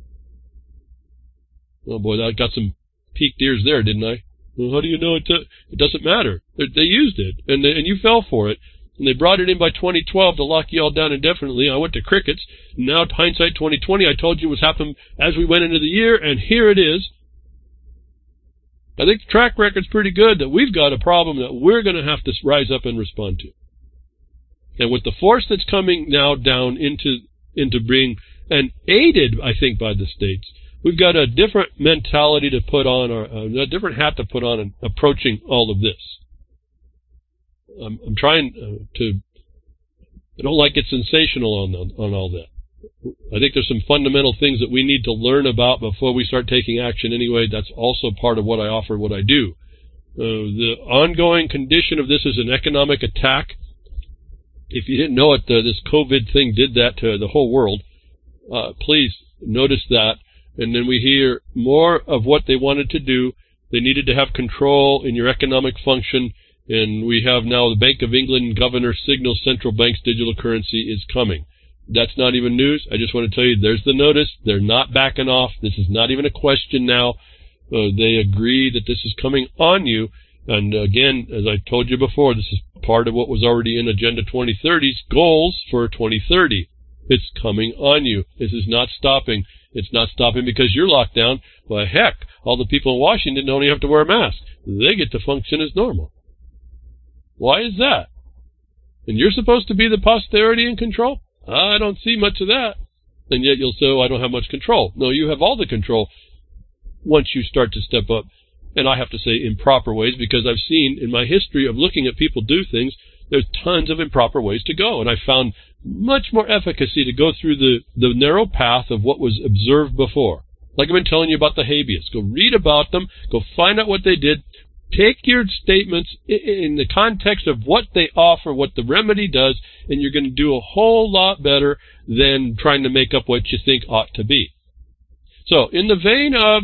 Oh boy, I got some peaked ears there, didn't I? Well, how do you know it doesn't matter? They used it, and you fell for it. And they brought it in by 2012 to lock you all down indefinitely. I went to crickets. Now, hindsight 20/20, I told you was happening as we went into the year, and here it is. I think the track record's pretty good that we've got a problem that we're going to have to rise up and respond to. And with the force that's coming now down into being, and aided, I think, by the states, we've got a different mentality to put on, or a different hat to put on in approaching all of this. I'm trying to, I don't like it sensational on all that. I think there's some fundamental things that we need to learn about before we start taking action anyway. That's also part of what I offer, what I do. The ongoing condition of this is an economic attack. If you didn't know it, this COVID thing did that to the whole world. Please notice that. And then we hear more of what they wanted to do. They needed to have control in your economic function. And we have now the Bank of England governor signals central bank's digital currency is coming. That's not even news. I just want to tell you, there's the notice. They're not backing off. This is not even a question now. They agree that this is coming on you. And again, as I told you before, this is part of what was already in Agenda 2030's goals for 2030. It's coming on you. This is not stopping. It's not stopping because you're locked down. Well, heck, all the people in Washington don't even have to wear a mask. They get to function as normal. Why is that? And you're supposed to be the posterity in control? I don't see much of that. And yet you'll say, oh, I don't have much control. No, you have all the control once you start to step up. And I have to say improper ways, because I've seen in my history of looking at people do things, there's tons of improper ways to go. And I found much more efficacy to go through the narrow path of what was observed before. Like I've been telling you about the habeas. Go read about them. Go find out what they did. Take your statements in the context of what they offer, what the remedy does, and you're going to do a whole lot better than trying to make up what you think ought to be. So, in the vein of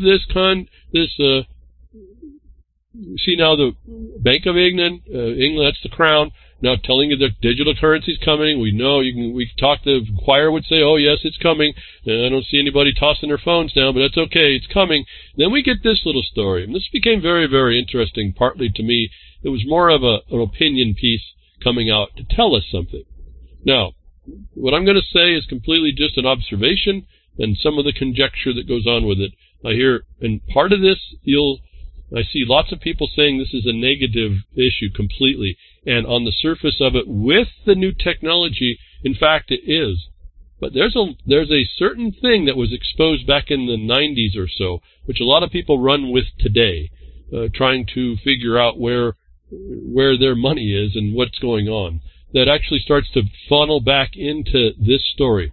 see now the Bank of England, that's the Crown, now telling you that digital currency is coming. We know we talked to Inquirer would say, oh yes, it's coming. And I don't see anybody tossing their phones down, but that's okay, it's coming. Then we get this little story. And this became very, very interesting, partly to me. It was more of an opinion piece coming out to tell us something. Now, what I'm going to say is completely just an observation and some of the conjecture that goes on with it. I hear, and part of this, I see lots of people saying this is a negative issue completely. And on the surface of it, with the new technology, in fact, it is. But there's a certain thing that was exposed back in the 90s or so, which a lot of people run with today, trying to figure out where their money is and what's going on. That actually starts to funnel back into this story.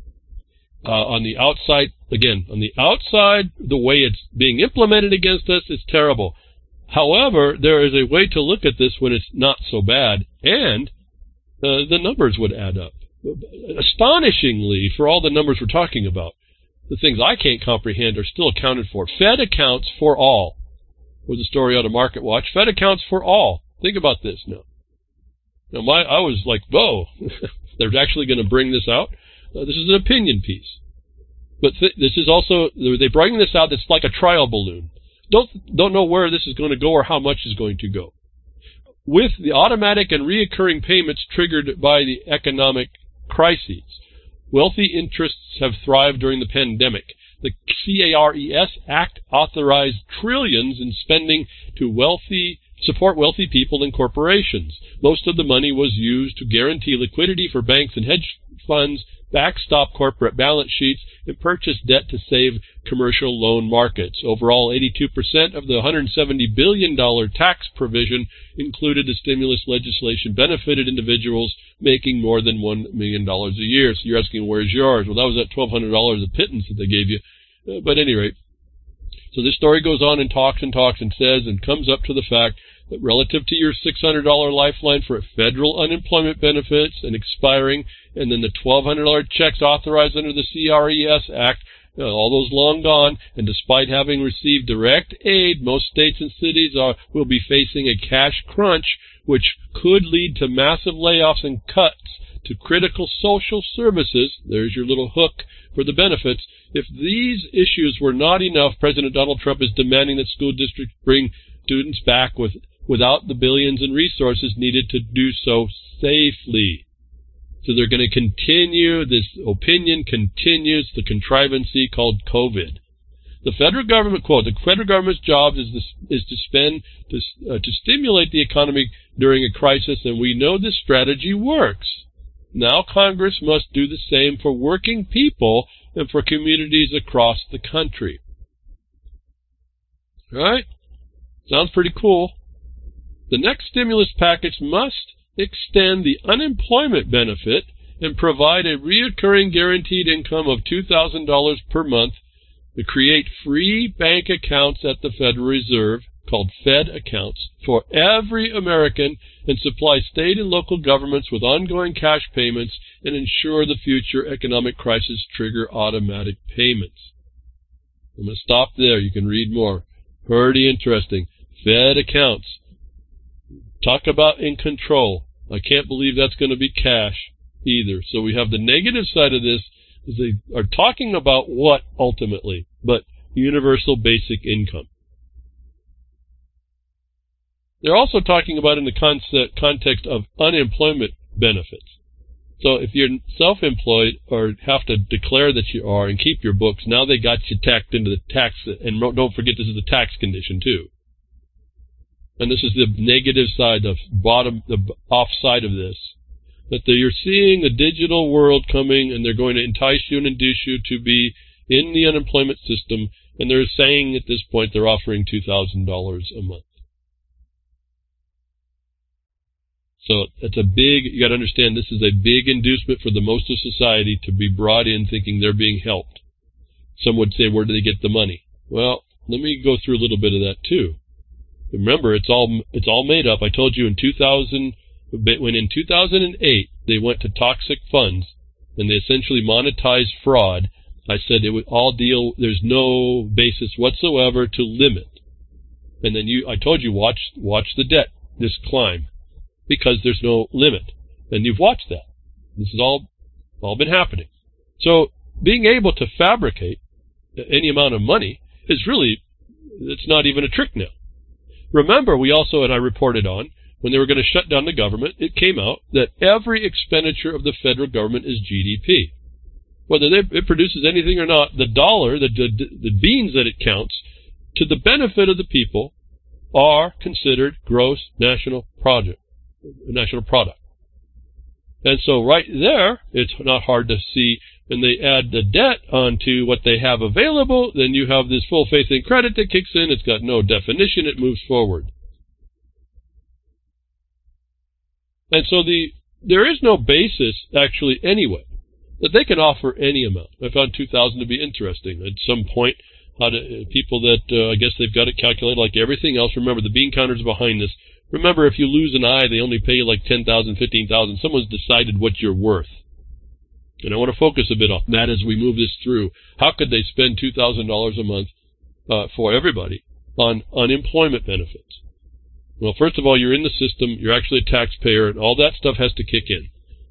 On the outside, the way it's being implemented against us is terrible. However, there is a way to look at this when it's not so bad, and the numbers would add up. Astonishingly, for all the numbers we're talking about, the things I can't comprehend are still accounted for. Fed accounts for all was a story out of MarketWatch. Fed accounts for all. Think about this now. Now, I was like, whoa, they're actually going to bring this out? This is an opinion piece. But this is also, they bring this out, it's like a trial balloon. Don't know where this is going to go or how much is going to go. With the automatic and reoccurring payments triggered by the economic crises, wealthy interests have thrived during the pandemic. The CARES Act authorized trillions in spending to support wealthy people and corporations. Most of the money was used to guarantee liquidity for banks and hedge funds, backstop corporate balance sheets, and purchase debt to save commercial loan markets. Overall, 82% of the $170 billion tax provision included the stimulus legislation benefited individuals making more than $1 million a year. So you're asking, where's yours? Well, that was that $1,200 of pittance that they gave you. But at any rate, So this story goes on and talks and says and comes up to the fact that relative to your $600 lifeline for federal unemployment benefits and expiring, and then the $1,200 checks authorized under the CRES Act, all those long gone, and despite having received direct aid, most states and cities will be facing a cash crunch, which could lead to massive layoffs and cuts to critical social services. There's your little hook for the benefits. If these issues were not enough, President Donald Trump is demanding that school districts bring students back without the billions in resources needed to do so safely. So they're going to continue, this opinion continues, the contrivancy called COVID. The federal government, quote, the federal government's job is to spend, to stimulate the economy during a crisis, and we know this strategy works. Now Congress must do the same for working people and for communities across the country. All right? Sounds pretty cool. The next stimulus package must extend the unemployment benefit and provide a recurring guaranteed income of $2,000 per month, to create free bank accounts at the Federal Reserve, called Fed accounts, for every American, and supply state and local governments with ongoing cash payments, and ensure the future economic crisis trigger automatic payments. I'm going to stop there. You can read more. Pretty interesting. Fed accounts. Talk about in control. I can't believe that's going to be cash either. So we have the negative side of this, is they are talking about what ultimately, but universal basic income. They're also talking about in the context of unemployment benefits. So if you're self-employed or have to declare that you are and keep your books, now they got you tacked into the tax, and don't forget this is a tax condition too. And this is the negative side, the off side of this, that you're seeing the digital world coming, and they're going to entice you and induce you to be in the unemployment system, and they're saying at this point they're offering $2,000 a month. So it's a big, you got to understand, this is a big inducement for the most of society to be brought in thinking they're being helped. Some would say, where do they get the money? Well, let me go through a little bit of that too. Remember, it's all made up. I told you when in 2008 they went to toxic funds and they essentially monetized fraud, I said it would all deal, there's no basis whatsoever to limit. And then I told you watch the debt, this climb, because there's no limit. And you've watched that. This has all been happening. So being able to fabricate any amount of money is really, it's not even a trick now. Remember, we also, and I reported on, when they were going to shut down the government, it came out that every expenditure of the federal government is GDP. Whether it produces anything or not, the dollar, the beans that it counts, to the benefit of the people, are considered gross national product. And so right there, it's not hard to see, when they add the debt onto what they have available, then you have this full faith and credit that kicks in. It's got no definition. It moves forward. And so there is no basis, actually, anyway, that they can offer any amount. I found 2,000 to be interesting. At some point, people that, I guess they've got it calculated like everything else. Remember, the bean counter's behind this. Remember, if you lose an eye, they only pay you like $10,000, $15,000. Someone's decided what you're worth. And I want to focus a bit on that as we move this through. How could they spend $2,000 a month for everybody on unemployment benefits? Well, first of all, you're in the system. You're actually a taxpayer, and all that stuff has to kick in.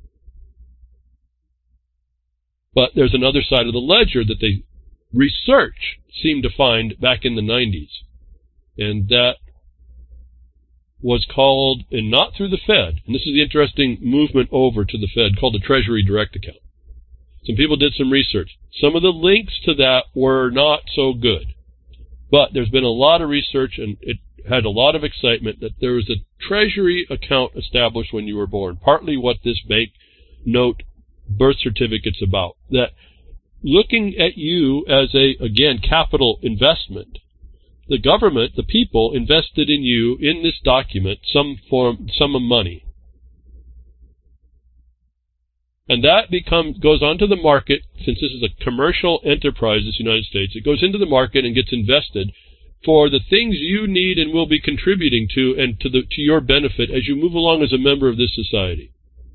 But there's another side of the ledger that they research seemed to find back in the 90s. And that was called, and not through the Fed, and this is the interesting movement over to the Fed, called the Treasury Direct Account. Some people did some research. Some of the links to that were not so good. But there's been a lot of research, and it had a lot of excitement that there was a Treasury account established when you were born. Partly what this bank note birth certificate's about. That looking at you as again, capital investment, the government, the people, invested in you in this document some of money. And that goes onto the market. Since this is a commercial enterprise, this United States, it goes into the market and gets invested for the things you need and will be contributing to, and to your benefit as you move along as a member of this society.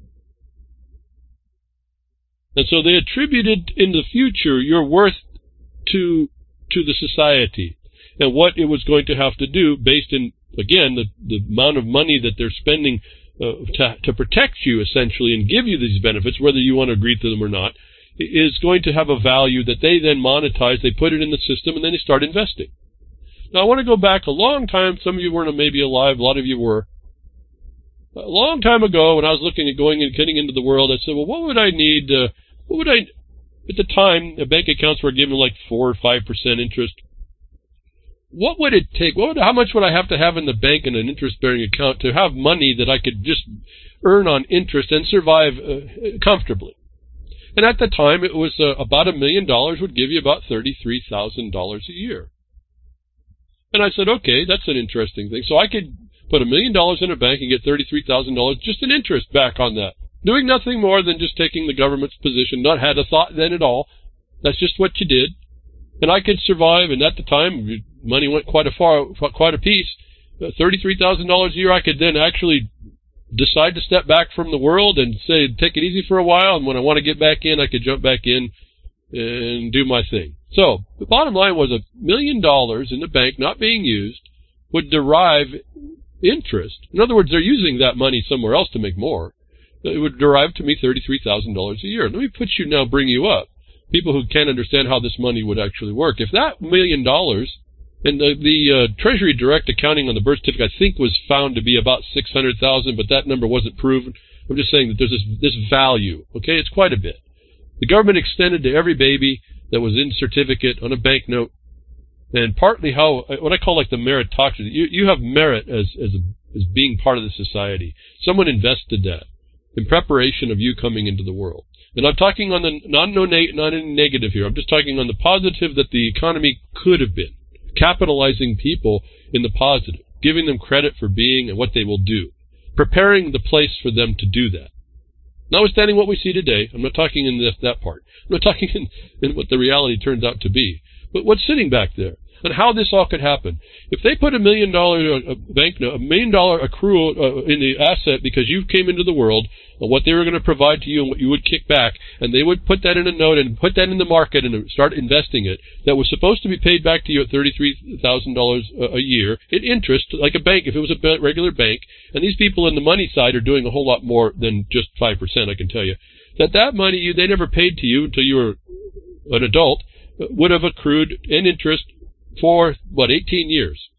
And so they attributed in the future your worth to the society and what it was going to have to do based in, again, the amount of money that they're spending to protect you, essentially, and give you these benefits, whether you want to agree to them or not, is going to have a value that they then monetize. They put it in the system, and then they start investing. Now, I want to go back a long time. Some of you weren't maybe alive. A lot of you were. A long time ago, when I was looking at going and getting into the world, I said, well, what would I need? At the time, the bank accounts were given like 4 or 5% interest. What would it take? How much would I have to have in the bank in an interest-bearing account to have money that I could just earn on interest and survive comfortably? And at the time, it was about $1 million would give you about $33,000 a year. And I said, okay, that's an interesting thing. So I could put $1 million in a bank and get $33,000 just in interest back on that, doing nothing more than just taking the government's position. Not had a thought then at all. That's just what you did. And I could survive, and at the time, money went quite a piece. $33,000 a year, I could then actually decide to step back from the world and say, take it easy for a while, and when I want to get back in, I could jump back in and do my thing. So, the bottom line was $1 million in the bank not being used would derive interest. In other words, they're using that money somewhere else to make more. It would derive to me $33,000 a year. Let me bring you up. People who can't understand how this money would actually work. If that $1 million, and the Treasury Direct accounting on the birth certificate, I think, was found to be about $600,000, but that number wasn't proven. I'm just saying that there's this value. Okay, it's quite a bit. The government extended to every baby that was in certificate on a banknote, and partly what I call like the meritocracy. You have merit as being part of the society. Someone invested that in preparation of you coming into the world. And I'm talking on the not in negative here. I'm just talking on the positive that the economy could have been, capitalizing people in the positive, giving them credit for being and what they will do, preparing the place for them to do that. Notwithstanding what we see today, I'm not talking in that part. I'm not talking in what the reality turns out to be, but what's sitting back there and how this all could happen. If they put $1 million banknote, $1 million accrual in the asset because you came into the world, and what they were going to provide to you and what you would kick back, and they would put that in a note and put that in the market and start investing it, that was supposed to be paid back to you at $33,000 a year in interest, like a bank, if it was a regular bank, and these people in the money side are doing a whole lot more than just 5%, I can tell you, that money they never paid to you until you were an adult would have accrued in interest for, 18 years.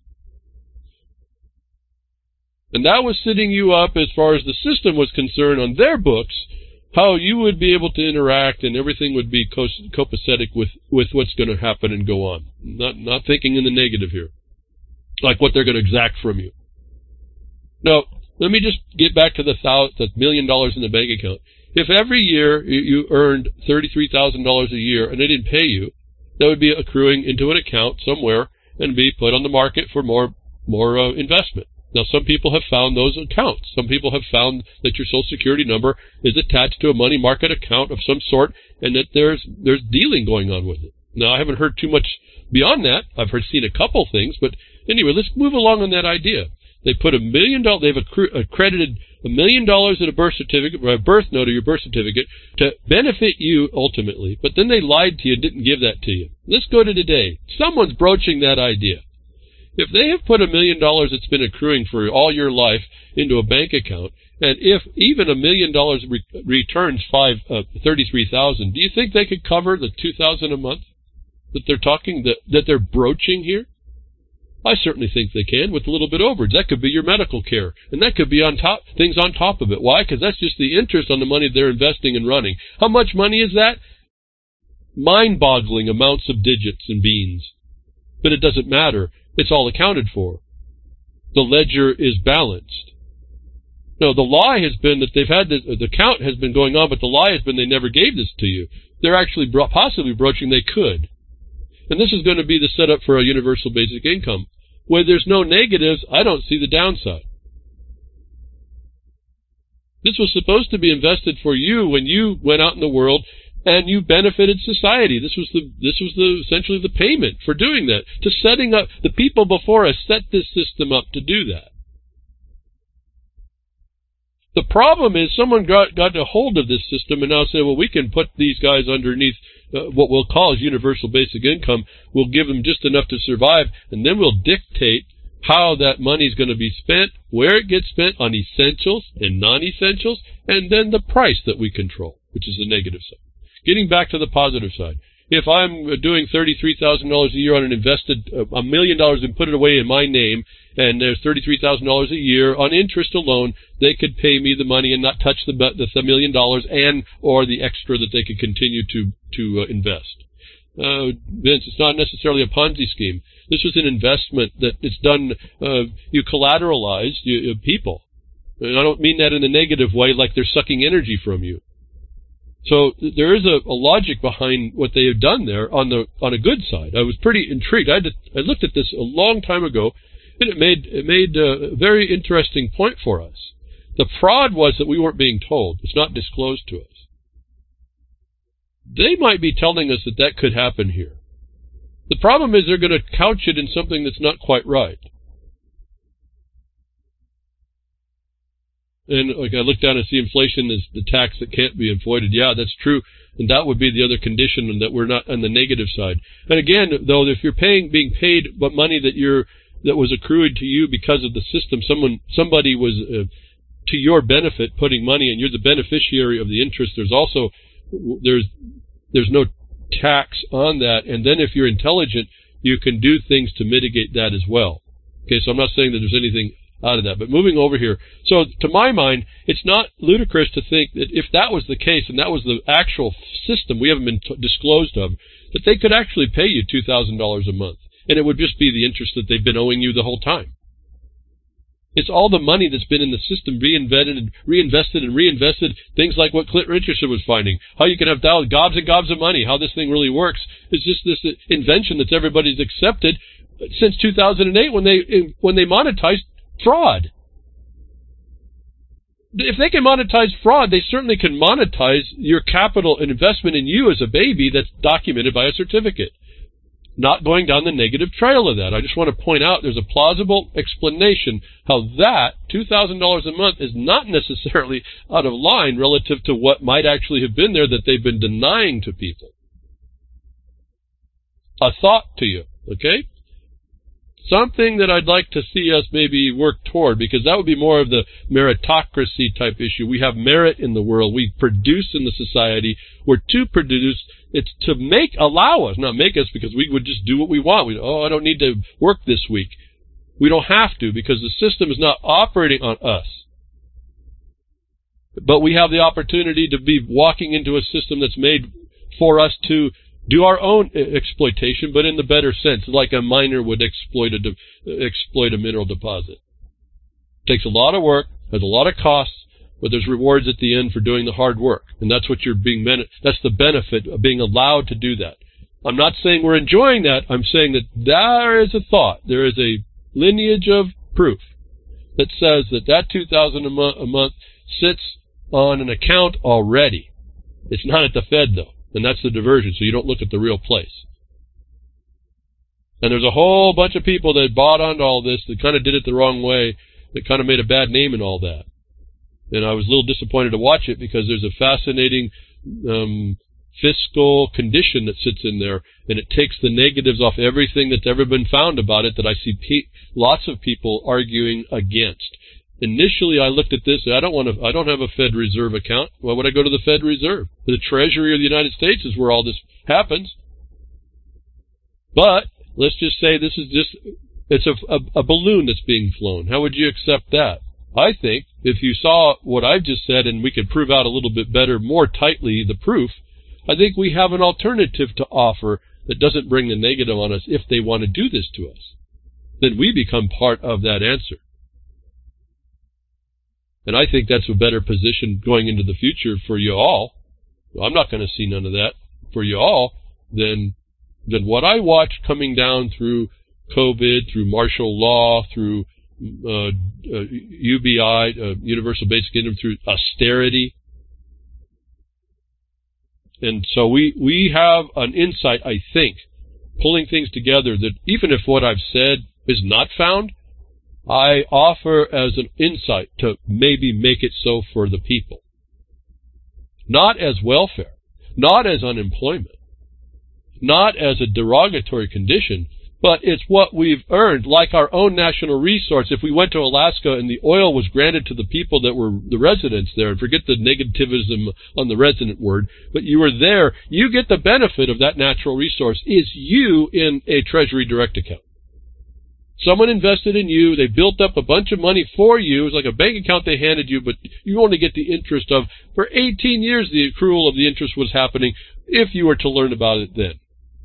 And that was setting you up, as far as the system was concerned, on their books, how you would be able to interact and everything would be copacetic with what's going to happen and go on. Not thinking in the negative here, like what they're going to exact from you. Now, let me just get back to the $1 million in the bank account. If every year you earned $33,000 a year and they didn't pay you, that would be accruing into an account somewhere and be put on the market for more investment. Now, some people have found those accounts. Some people have found that your Social Security number is attached to a money market account of some sort, and that there's dealing going on with it. Now, I haven't heard too much beyond that. I've seen a couple things, but anyway, let's move along on that idea. They put $1 million. They've accredited $1 million in a birth certificate, or a birth note of your birth certificate, to benefit you ultimately. But then they lied to you and didn't give that to you. Let's go to today. Someone's broaching that idea. If they have put $1 million that's been accruing for all your life into a bank account, and if even $1 million returns $33,000, do you think they could cover the $2,000 a month that they're talking that they're broaching here? I certainly think they can, with a little bit overage. That could be your medical care, and that could be things on top of it. Why? Because that's just the interest on the money they're investing and running. How much money is that? Mind-boggling amounts of digits and beans. But it doesn't matter. It's all accounted for. The ledger is balanced. No, the lie has been that they've had the count has been going on, but the lie has been they never gave this to you. They're actually possibly broaching they could. And this is going to be the setup for a universal basic income. Where there's no negatives, I don't see the downside. This was supposed to be invested for you when you went out in the world and you benefited society. This was essentially the payment for doing that, to setting up. The people before us set this system up to do that. The problem is someone got a hold of this system and now said, well, we can put these guys underneath what we'll call as universal basic income. We'll give them just enough to survive, and then we'll dictate how that money is going to be spent, where it gets spent on essentials and non-essentials, and then the price that we control, which is the negative side. Getting back to the positive side. If I'm doing $33,000 a year on an invested $1 million and put it away in my name, and there's $33,000 a year on interest alone, they could pay me the money and not touch the $1 million and or the extra that they could continue to invest. Vince, it's not necessarily a Ponzi scheme. This was an investment that it's done. You collateralize people, and I don't mean that in a negative way, like they're sucking energy from you. So there is a logic behind what they have done there on a good side. I was pretty intrigued. I looked at this a long time ago, and it made a very interesting point for us. The fraud was that we weren't being told. It's not disclosed to us. They might be telling us that could happen here. The problem is they're going to couch it in something that's not quite right. And like I look down and see inflation is the tax that can't be avoided. Yeah, that's true. And that would be the other condition, and that we're not on the negative side. And again, though, if you're being paid but money that was accrued to you because of the system, somebody was to your benefit putting money, and you're the beneficiary of the interest. There's no tax on that. And then if you're intelligent, you can do things to mitigate that as well. Okay, so I'm not saying that there's anything out of that. But moving over here, so to my mind, it's not ludicrous to think that if that was the case and that was the actual system we haven't been disclosed of, that they could actually pay you $2,000 a month, and it would just be the interest that they've been owing you the whole time. It's all the money that's been in the system reinvested, things like what Clint Richardson was finding, how you can have gobs and gobs of money, how this thing really works. It's just this invention that everybody's accepted since 2008 when they monetized fraud. If they can monetize fraud, they certainly can monetize your capital and investment in you as a baby that's documented by a certificate. Not going down the negative trail of that. I just want to point out there's a plausible explanation how that $2,000 a month is not necessarily out of line relative to what might actually have been there that they've been denying to people. A thought to you, okay? Something that I'd like to see us maybe work toward, because that would be more of the meritocracy type issue. We have merit in the world. We produce in the society. We're to produce. It's to allow us, not make us, because we would just do what we want. I don't need to work this week. We don't have to, because the system is not operating on us. But we have the opportunity to be walking into a system that's made for us to do our own exploitation, but in the better sense, like a miner would exploit a mineral deposit. It takes a lot of work, has a lot of costs, but there's rewards at the end for doing the hard work. And that's what that's the benefit of being allowed to do that. I'm not saying we're enjoying that. I'm saying that there is a thought. There is a lineage of proof that says that $2,000 a month sits on an account already. It's not at the Fed, though. And that's the diversion, so you don't look at the real place. And there's a whole bunch of people that bought onto all this that kind of did it the wrong way, that kind of made a bad name in all that. And I was a little disappointed to watch it, because there's a fascinating fiscal condition that sits in there, and it takes the negatives off everything that's ever been found about it that I see lots of people arguing against. Initially, I looked at this. I don't have a Fed Reserve account. Why would I go to the Fed Reserve? The Treasury of the United States is where all this happens. But let's just say it's a balloon that's being flown. How would you accept that? I think if you saw what I've just said, and we could prove out a little bit better, more tightly, the proof, I think we have an alternative to offer that doesn't bring the negative on us if they want to do this to us. Then we become part of that answer. And I think that's a better position going into the future for you all. I'm not going to see none of that for you all than what I watched coming down through COVID, through martial law, through UBI, universal basic income, through austerity. And so we have an insight, I think, pulling things together, that even if what I've said is not found, I offer as an insight to maybe make it so for the people. Not as welfare, not as unemployment, not as a derogatory condition, but it's what we've earned, like our own national resource. If we went to Alaska and the oil was granted to the people that were the residents there, and forget the negativism on the resident word, but you were there, you get the benefit of that natural resource, is you in a Treasury Direct account. Someone invested in you, they built up a bunch of money for you, it's like a bank account they handed you, but you only get the interest of, for 18 years the accrual of the interest was happening, if you were to learn about it then.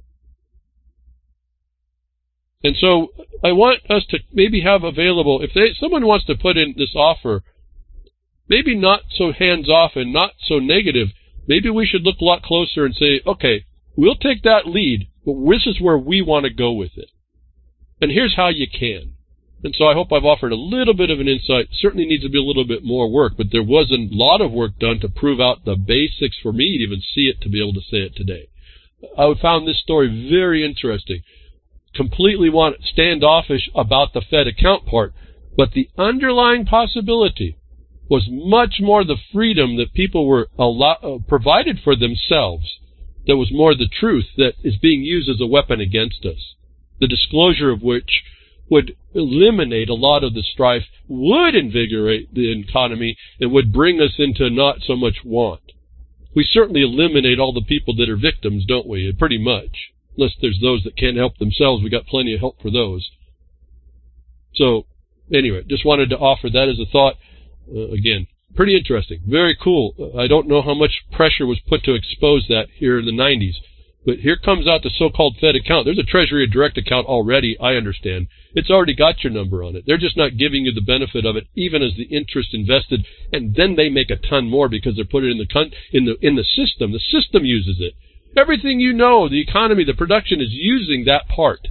And so I want us to maybe have available, if someone wants to put in this offer, maybe not so hands-off and not so negative, maybe we should look a lot closer and say, okay, we'll take that lead, but this is where we want to go with it. And here's how you can. And so I hope I've offered a little bit of an insight. Certainly needs to be a little bit more work, but there was a lot of work done to prove out the basics for me to even see it, to be able to say it today. I found this story very interesting. Completely standoffish about the Fed account part, but the underlying possibility was much more the freedom that people were provided for themselves. That was more the truth that is being used as a weapon against us. The disclosure of which would eliminate a lot of the strife, would invigorate the economy, and would bring us into not so much want. We certainly eliminate all the people that are victims, don't we? Pretty much. Unless there's those that can't help themselves, we got plenty of help for those. So, anyway, just wanted to offer that as a thought. Again, pretty interesting. Very cool. I don't know how much pressure was put to expose that here in the 90s. But here comes out the so-called Fed account. There's a Treasury Direct account already, I understand. It's already got your number on it. They're just not giving you the benefit of it, even as the interest invested, and then they make a ton more because they're putting it in the system. The system uses it. Everything you know, the economy, the production is using that part.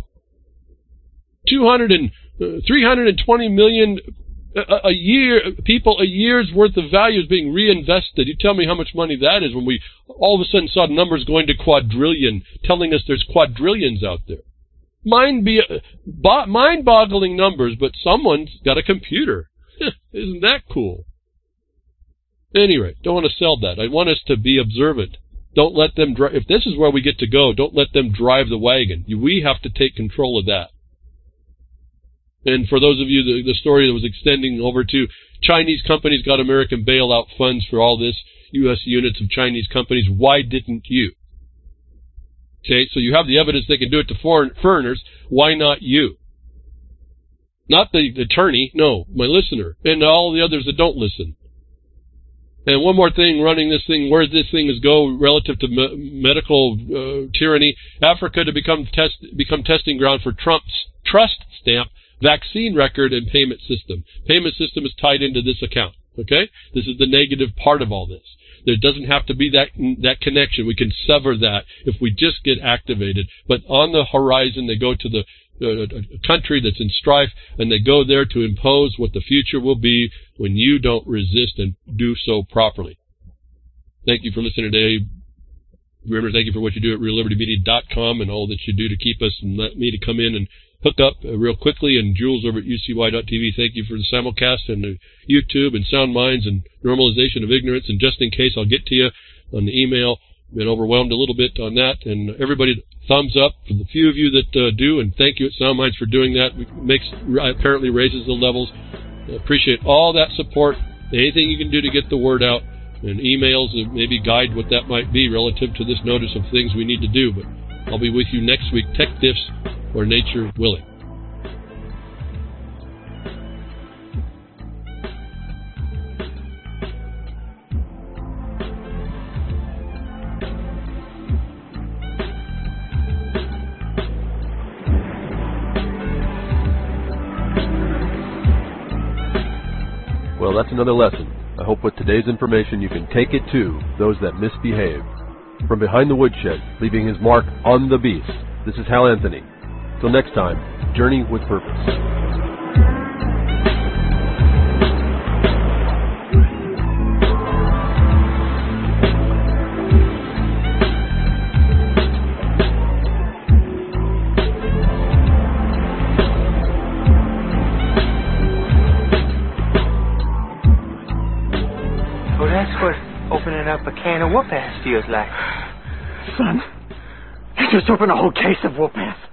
320 million a year's worth of value is being reinvested. You tell me how much money that is when we all of a sudden saw numbers going to quadrillion, telling us there's quadrillions out there. Mind-boggling numbers, but someone's got a computer. Isn't that cool? Anyway, don't want to sell that. I want us to be observant. Don't let them drive. If this is where we get to go, don't let them drive the wagon. We have to take control of that. And for those of you, the story that was extending over to Chinese companies got American bailout funds for all this, U.S. units of Chinese companies. Why didn't you? Okay, so you have the evidence they can do it to foreigners. Why not you? Not the attorney, no, my listener, and all the others that don't listen. And one more thing, running this thing, where this thing is go relative to medical tyranny. Africa to become testing ground for Trump's trust stamp, vaccine record, and payment system. Payment system is tied into this account. Okay, this is the negative part of all this. There doesn't have to be that connection. We can sever that if we just get activated. But on the horizon, they go to the country that's in strife, and they go there to impose what the future will be when you don't resist and do so properly. Thank you for listening today. Remember, thank you for what you do at reallibertymedia.com and all that you do to keep us and let me to come in and hook up real quickly. And Jules over at UCY.tv, thank you for the simulcast and the YouTube and Sound Minds and Normalization of Ignorance. And just in case, I'll get to you on the email. Been overwhelmed a little bit on that. And everybody, thumbs up for the few of you that do. And thank you at Sound Minds for doing that. It apparently raises the levels. I appreciate all that support. Anything you can do to get the word out. And emails and maybe guide what that might be relative to this notice of things we need to do. But I'll be with you next week. Tech Diffs, or nature willing. Well, that's another lesson. I hope with today's information you can take it to those that misbehave. From behind the woodshed, leaving his mark on the beast, this is Hal Anthony. Till next time, journey with purpose. what opening up a can of whoop-ass feels like. Son, you just opened a whole case of whoop-ass.